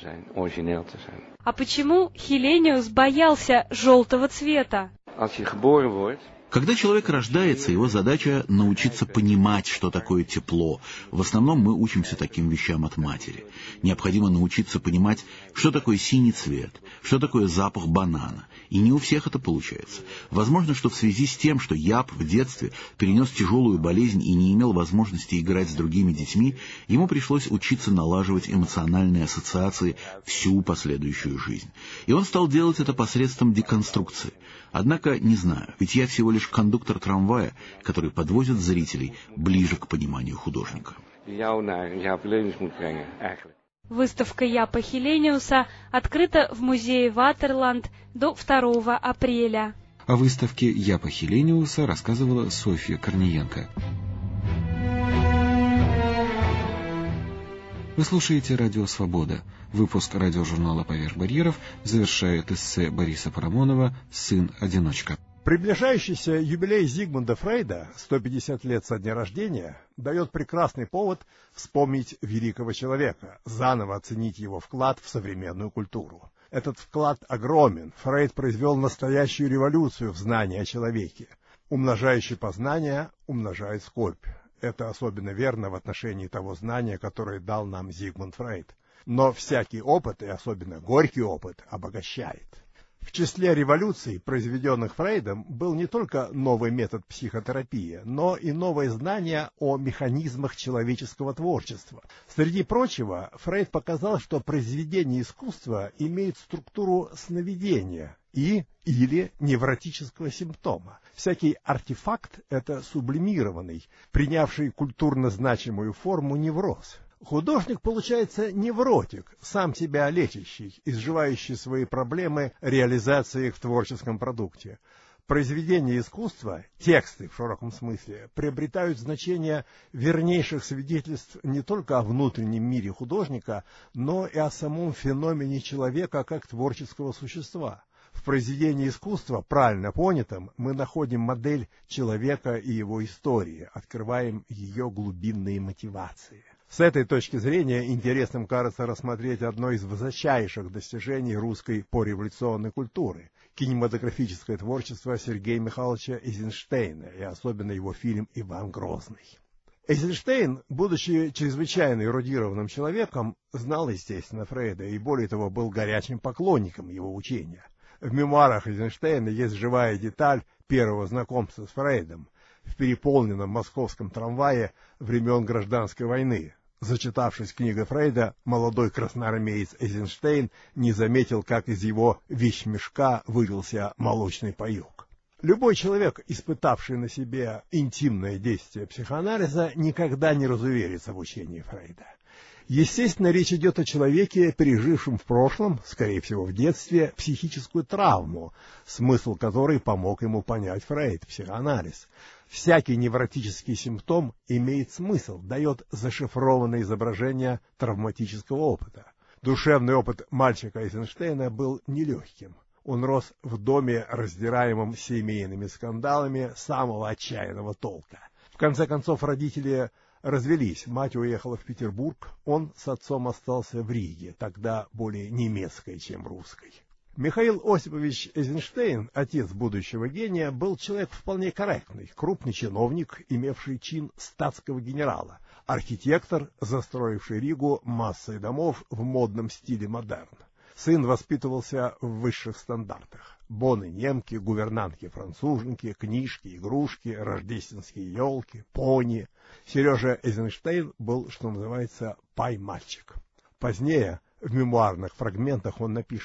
А почему Хелениус боялся желтого цвета? Когда человек рождается, его задача научиться понимать, что такое тепло. В основном мы учимся таким вещам от матери. Необходимо научиться понимать, что такое синий цвет, что такое запах банана. И не у всех это получается. Возможно, что в связи с тем, что Яп в детстве перенес тяжелую болезнь и не имел возможности играть с другими детьми, ему пришлось учиться налаживать эмоциональные ассоциации всю последующую жизнь. И он стал делать это посредством деконструкции. Однако, не знаю, ведь я всего лишь кондуктор трамвая, который подвозит зрителей ближе к пониманию художника. Выставка Япа Хелениуса открыта в музее Ватерланд до 2 апреля. О выставке Япа Хелениуса рассказывала Софья Корниенко. Вы слушаете «Радио Свобода». Выпуск радиожурнала «Поверх барьеров» завершает эссе Бориса Парамонова «Сын-одиночка». Приближающийся юбилей Зигмунда Фрейда, 150 лет со дня рождения, дает прекрасный повод вспомнить великого человека, заново оценить его вклад в современную культуру. Этот вклад огромен. Фрейд произвел настоящую революцию в знании о человеке. Умножающий познание умножает скорбь. Это особенно верно в отношении того знания, которое дал нам Зигмунд Фрейд. Но всякий опыт, и особенно горький опыт, обогащает. В числе революций, произведенных Фрейдом, был не только новый метод психотерапии, но и новое знание о механизмах человеческого творчества. Среди прочего, Фрейд показал, что произведение искусства имеет структуру сновидения или невротического симптома. Всякий артефакт – это сублимированный, принявший культурно значимую форму невроз. Художник, получается, невротик, сам себя лечащий, изживающий свои проблемы реализации их в творческом продукте. Произведения искусства, тексты в широком смысле, приобретают значение вернейших свидетельств не только о внутреннем мире художника, но и о самом феномене человека как творческого существа. В произведении искусства, правильно понятом, мы находим модель человека и его истории, открываем ее глубинные мотивации. С этой точки зрения интересным кажется рассмотреть одно из высочайших достижений русской пореволюционной культуры – кинематографическое творчество Сергея Михайловича Эйзенштейна и особенно его фильм «Иван Грозный». Эйзенштейн, будучи чрезвычайно эрудированным человеком, знал, естественно, Фрейда и, более того, был горячим поклонником его учения. В мемуарах Эйзенштейна есть живая деталь первого знакомства с Фрейдом в переполненном московском трамвае времен Гражданской войны. Зачитавшись книгой Фрейда, молодой красноармеец Эйзенштейн не заметил, как из его вещмешка вылился молочный паёк. Любой человек, испытавший на себе интимное действие психоанализа, никогда не разуверится в учении Фрейда. Естественно, речь идет о человеке, пережившем в прошлом, скорее всего в детстве, психическую травму, смысл которой помог ему понять Фрейд, психоанализ. Всякий невротический симптом имеет смысл, дает зашифрованное изображение травматического опыта. Душевный опыт мальчика Эйзенштейна был нелегким. Он рос в доме, раздираемом семейными скандалами самого отчаянного толка. В конце концов, родители развелись, мать уехала в Петербург, он с отцом остался в Риге, тогда более немецкой, чем русской. Михаил Осипович Эйзенштейн, отец будущего гения, был человек вполне корректный, крупный чиновник, имевший чин статского генерала, архитектор, застроивший Ригу массой домов в модном стиле модерн. Сын воспитывался в высших стандартах. Боны немки, гувернантки-француженки, книжки, игрушки, рождественские елки, пони. Сережа Эйзенштейн был, что называется, пай-мальчик. Позднее, в мемуарных фрагментах он напишет: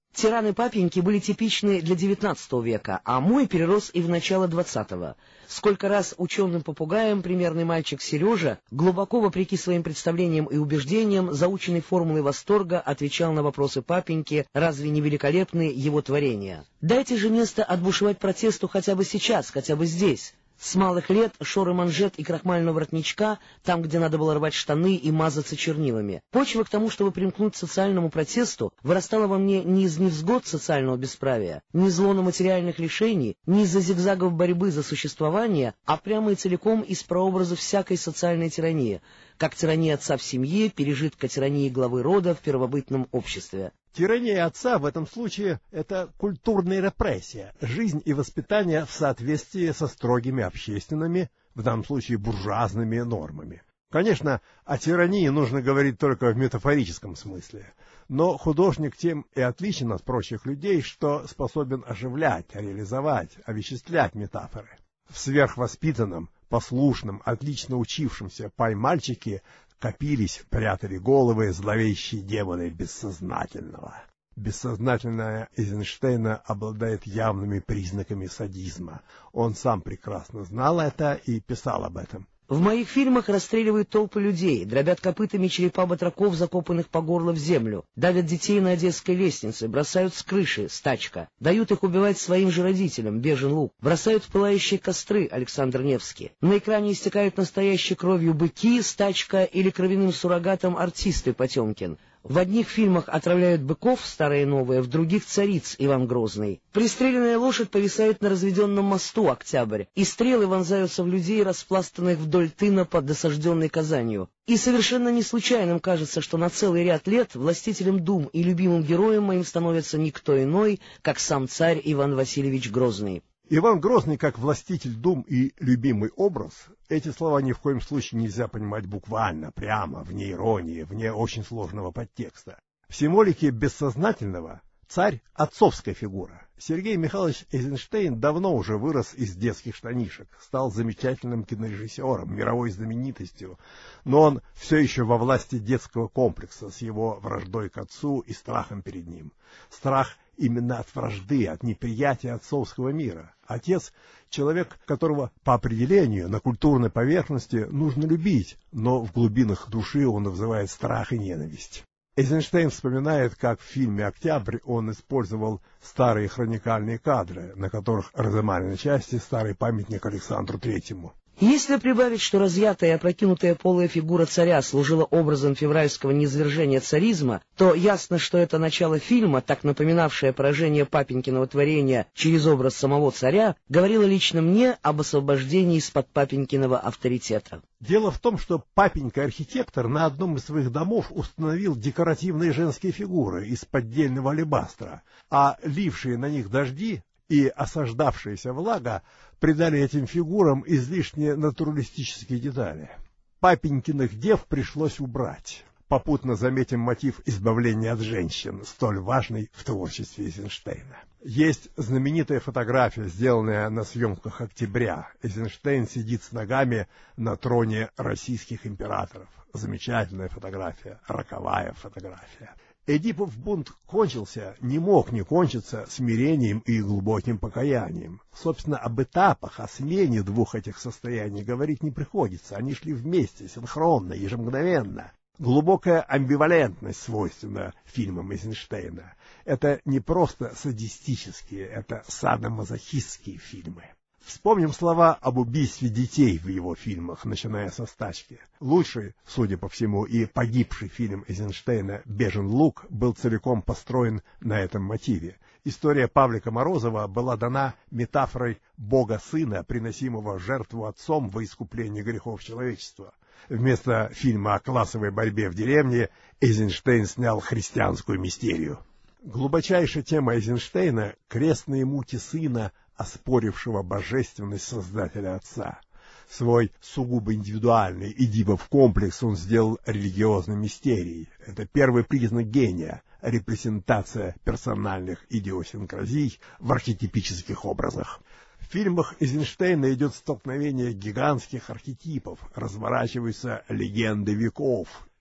Тираны-папеньки были типичны для XIX века, а мой перерос и в начало XX. Сколько раз ученым-попугаем примерный мальчик Сережа, глубоко вопреки своим представлениям и убеждениям, заученной формулой восторга отвечал на вопросы папеньки, разве не великолепны его творения? Дайте же место отбушевать протесту хотя бы сейчас, хотя бы здесь. С малых лет шоры манжет и крахмального воротничка, там, где надо было рвать штаны и мазаться чернилами. Почва к тому, чтобы примкнуть к социальному протесту, вырастала во мне не из невзгод социального бесправия, не из лона материальных лишений, не из-за зигзагов борьбы за существование, а прямо и целиком из прообраза всякой социальной тирании, как тирания отца в семье, пережитка тирании главы рода в первобытном обществе. Тирания отца в этом случае – это культурная репрессия, жизнь и воспитание в соответствии со строгими общественными, в данном случае буржуазными нормами. Конечно, о тирании нужно говорить только в метафорическом смысле, но художник тем и отличен от прочих людей, что способен оживлять, реализовать, овеществлять метафоры. В сверхвоспитанном, послушном, отлично учившемся пай-мальчике копились, прятали головы зловещие демоны бессознательного. Бессознательное Эйзенштейна обладает явными признаками садизма. Он сам прекрасно знал это и писал об этом. В моих фильмах расстреливают толпы людей, дробят копытами черепа батраков, закопанных по горло в землю, давят детей на Одесской лестнице, бросают с крыши, стачка, дают их убивать своим же родителям, Бежин лук, бросают в пылающие костры, Александр Невский. На экране истекают настоящей кровью быки, стачка или кровяным суррогатом артисты Потемкин. В одних фильмах отравляют быков, старые и новые, в других — цариц, Иван Грозный. Пристреленная лошадь повисает на разведенном мосту, Октябрь, и стрелы вонзаются в людей, распластанных вдоль тына под досажденной Казанью. И совершенно не случайным кажется, что на целый ряд лет властителем дум и любимым героем моим становится никто иной, как сам царь Иван Васильевич Грозный. Иван Грозный как властитель дум и любимый образ, эти слова ни в коем случае нельзя понимать буквально, прямо, вне иронии, вне очень сложного подтекста. В символике бессознательного царь — отцовская фигура. Сергей Михайлович Эйзенштейн давно уже вырос из детских штанишек, стал замечательным кинорежиссером, мировой знаменитостью, но он все еще во власти детского комплекса с его враждой к отцу и страхом перед ним. Страх именно от вражды, от неприятия отцовского мира. Отец — человек, которого по определению на культурной поверхности нужно любить, но в глубинах души он вызывает страх и ненависть. Эйзенштейн вспоминает, как в фильме «Октябрь» он использовал старые хроникальные кадры, на которых разымали на части старый памятник Александру Третьему. Если прибавить, что разъятая и опрокинутая полая фигура царя служила образом февральского низвержения царизма, то ясно, что это начало фильма, так напоминавшее поражение папенькиного творения через образ самого царя, говорило лично мне об освобождении из-под папенькиного авторитета. Дело в том, что папенька-архитектор на одном из своих домов установил декоративные женские фигуры из поддельного алебастра, а лившие на них дожди и осаждавшаяся влага придали этим фигурам излишне натуралистические детали. Папенькиных дев пришлось убрать. Попутно заметим мотив избавления от женщин, столь важный в творчестве Эйзенштейна. Есть знаменитая фотография, сделанная на съемках «Октября». Эйзенштейн сидит с ногами на троне российских императоров. Замечательная фотография, роковая фотография. Эдипов бунт кончился, не мог не кончиться смирением и глубоким покаянием. Собственно, об этапах, о смене двух этих состояний говорить не приходится. Они шли вместе, синхронно, ежемгновенно. Глубокая амбивалентность свойственна фильмам Эйзенштейна. Это не просто садистические, это садомазохистские фильмы. Вспомним слова об убийстве детей в его фильмах, начиная со «Стачки». Лучший, судя по всему, и погибший фильм Эйзенштейна «Бежин лук» был целиком построен на этом мотиве. История Павлика Морозова была дана метафорой Бога-Сына, приносимого в жертву отцом во искупление грехов человечества. Вместо фильма о классовой борьбе в деревне Эйзенштейн снял христианскую мистерию. Глубочайшая тема Эйзенштейна — крестные муки сына, оспорившего божественность Создателя Отца. Свой сугубо индивидуальный Эдипов комплекс он сделал религиозной мистерией. Это первый признак гения — репрезентация персональных идиосинкразий в архетипических образах. В фильмах Эйзенштейна идет столкновение гигантских архетипов, разворачиваются легенды веков.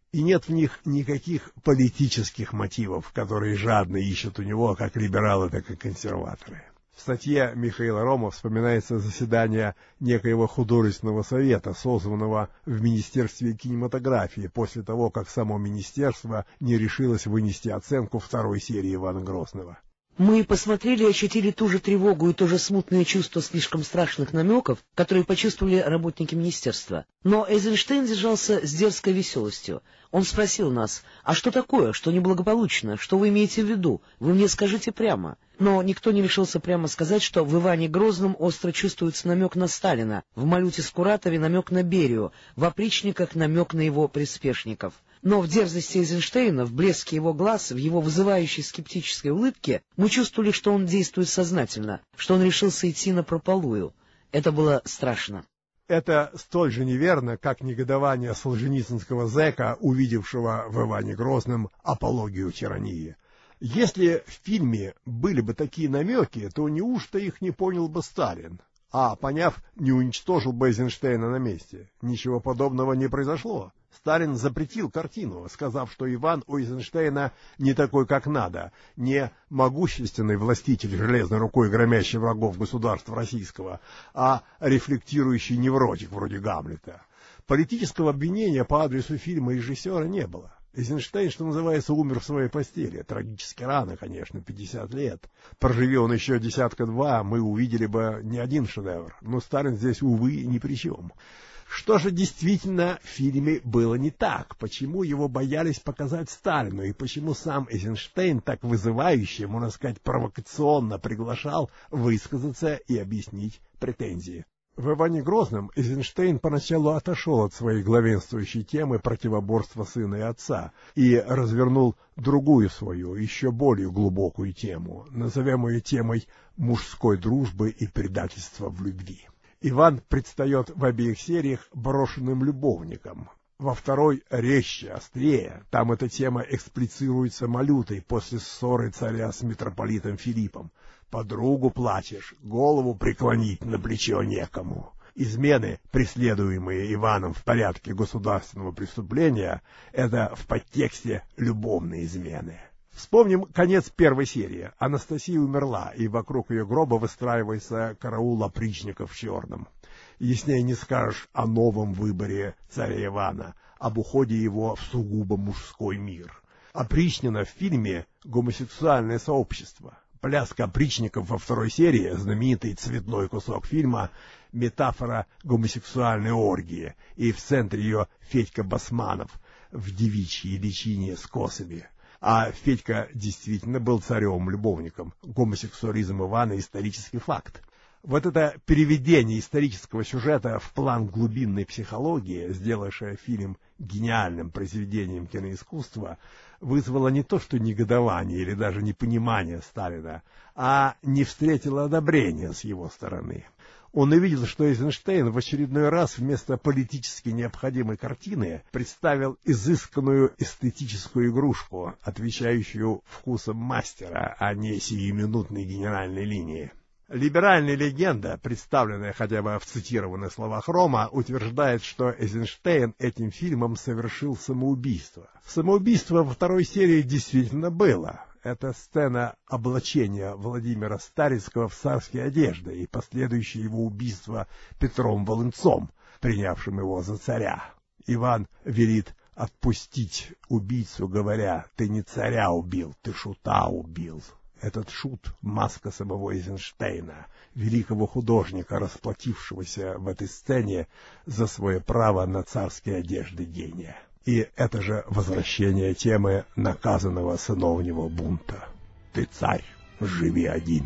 И нет в них никаких политических мотивов, которые жадно ищут у него как либералы, так и консерваторы. В статье Михаила Рома вспоминается заседание некоего художественного совета, созванного в Министерстве кинематографии после того, как само министерство не решилось вынести оценку второй серии Ивана Грозного. Мы посмотрели и ощутили ту же тревогу и то же смутное чувство слишком страшных намеков, которые почувствовали работники министерства. Но Эйзенштейн держался с дерзкой веселостью. Он спросил нас: «А что такое, что неблагополучно, что вы имеете в виду? Вы мне скажите прямо». Но никто не решился прямо сказать, что в Иване Грозном остро чувствуется намек на Сталина, в Малюте Скуратове намек на Берию, в опричниках намек на его приспешников. Но в дерзости Эйзенштейна, в блеске его глаз, в его вызывающей скептической улыбке мы чувствовали, что он действует сознательно, что он решился идти напропалую. Это было страшно. Это столь же неверно, как негодование солженицынского зэка, увидевшего в Иване Грозном апологию тирании. Если в фильме были бы такие намеки, то неужто их не понял бы Сталин? А, поняв, не уничтожил бы Эйзенштейна на месте. Ничего подобного не произошло. Сталин запретил картину, сказав, что Иван у Эйзенштейна не такой, как надо, не могущественный властитель железной рукой, громящий врагов государства российского, а рефлектирующий невротик вроде Гамлета. Политического обвинения по адресу фильма режиссера не было. Эйзенштейн, что называется, умер в своей постели. Трагически рано, конечно, 50 лет. Проживи он еще десятка-два, мы увидели бы не один шедевр. Но Сталин здесь, увы, ни при чем. Что же действительно в фильме было не так? Почему его боялись показать Сталину? И почему сам Эйзенштейн так вызывающе, можно сказать, провокационно приглашал высказаться и объяснить претензии? В Иване Грозном Эйзенштейн поначалу отошел от своей главенствующей темы противоборства сына и отца и развернул другую свою, еще более глубокую тему, назовем ее темой мужской дружбы и предательства в любви. Иван предстает в обеих сериях брошенным любовником. Во второй резче, острее. Там эта тема эксплицируется Малютой после ссоры царя с митрополитом Филиппом. Подругу плачешь, голову преклонить на плечо некому. Измены, преследуемые Иваном в порядке государственного преступления, это в подтексте любовные измены. Вспомним конец первой серии. Анастасия умерла, и вокруг ее гроба выстраивается караул опричников в черном. Яснее не скажешь о новом выборе царя Ивана, об уходе его в сугубо мужской мир. Опричнина в фильме гомосексуальное сообщество. Пляска опричников во второй серии, знаменитый цветной кусок фильма, метафора гомосексуальной оргии, и в центре ее Федька Басманов в девичьей личине с косами. А Федька действительно был царем-любовником. Гомосексуализм Ивана — исторический факт. Вот это переведение исторического сюжета в план глубинной психологии, сделавшее фильм гениальным произведением киноискусства, вызвало не то что негодование или даже непонимание Сталина, а не встретило одобрения с его стороны. Он увидел, что Эйзенштейн в очередной раз вместо политически необходимой картины представил изысканную эстетическую игрушку, отвечающую вкусам мастера, а не сиюминутной генеральной линии. Либеральная легенда, представленная хотя бы в цитированных словах Рома, утверждает, что Эйзенштейн этим фильмом совершил самоубийство. Самоубийство во второй серии действительно было. Это сцена облачения Владимира Старицкого в царские одежды и последующее его убийство Петром Волынцом, принявшим его за царя. Иван велит отпустить убийцу, говоря: «Ты не царя убил, ты шута убил». Этот шут — маска самого Эйзенштейна, великого художника, расплатившегося в этой сцене за свое право на царские одежды гения. И это же возвращение темы наказанного сыновнего бунта. «Ты царь, живи один».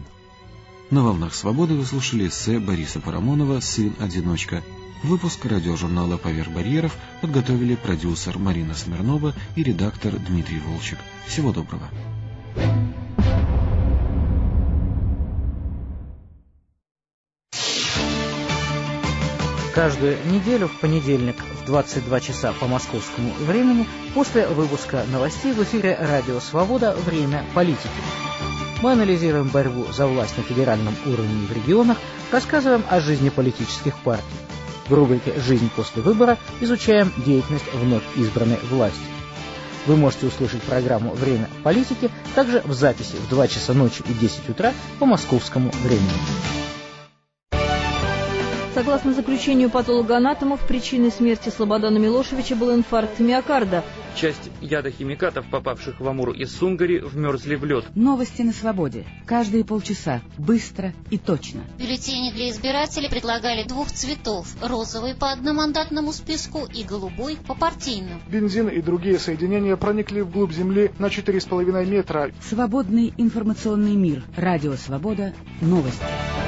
На «Волнах свободы» вы слушали эссе Бориса Парамонова «Сын-одиночка». Выпуск радиожурнала «Поверх барьеров» подготовили продюсер Марина Смирнова и редактор Дмитрий Волчек. Всего доброго. Каждую неделю в понедельник в 22 часа по московскому времени после выпуска новостей в эфире «Радио Свобода. Время политики». Мы анализируем борьбу за власть на федеральном уровне и в регионах, рассказываем о жизни политических партий. В рубрике «Жизнь после выбора» изучаем деятельность вновь избранной власти. Вы можете услышать программу «Время политики» также в записи в 2 часа ночи и 10 утра по московскому времени. Согласно заключению патологоанатомов, причиной смерти Слободана Милошевича был инфаркт миокарда. Часть ядохимикатов, попавших в Амур из Сунгари, вмерзли в лед. Новости на свободе. Каждые полчаса. Быстро и точно. Бюллетени для избирателей предлагали 2 цветов. Розовый по одномандатному списку и голубой по партийному. Бензин и другие соединения проникли вглубь земли на 4,5 метра. Свободный информационный мир. Радио «Свобода». Новости.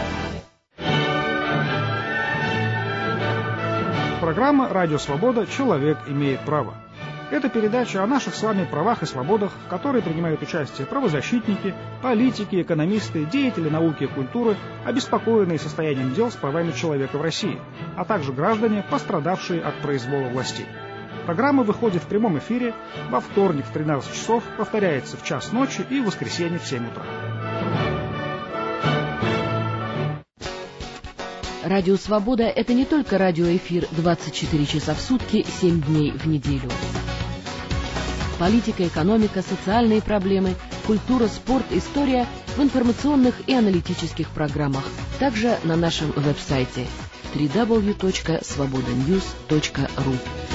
Программа «Радио Свобода. Человек имеет право». Это передача о наших с вами правах и свободах, в которой принимают участие правозащитники, политики, экономисты, деятели науки и культуры, обеспокоенные состоянием дел с правами человека в России, а также граждане, пострадавшие от произвола властей. Программа выходит в прямом эфире во вторник в 13 часов, повторяется в час ночи и в воскресенье в 7 утра. Радио «Свобода» — это не только радиоэфир 24 часа в сутки, 7 дней в неделю. Политика, экономика, социальные проблемы, культура, спорт, история в информационных и аналитических программах. Также на нашем веб-сайте www.svobodanews.ru.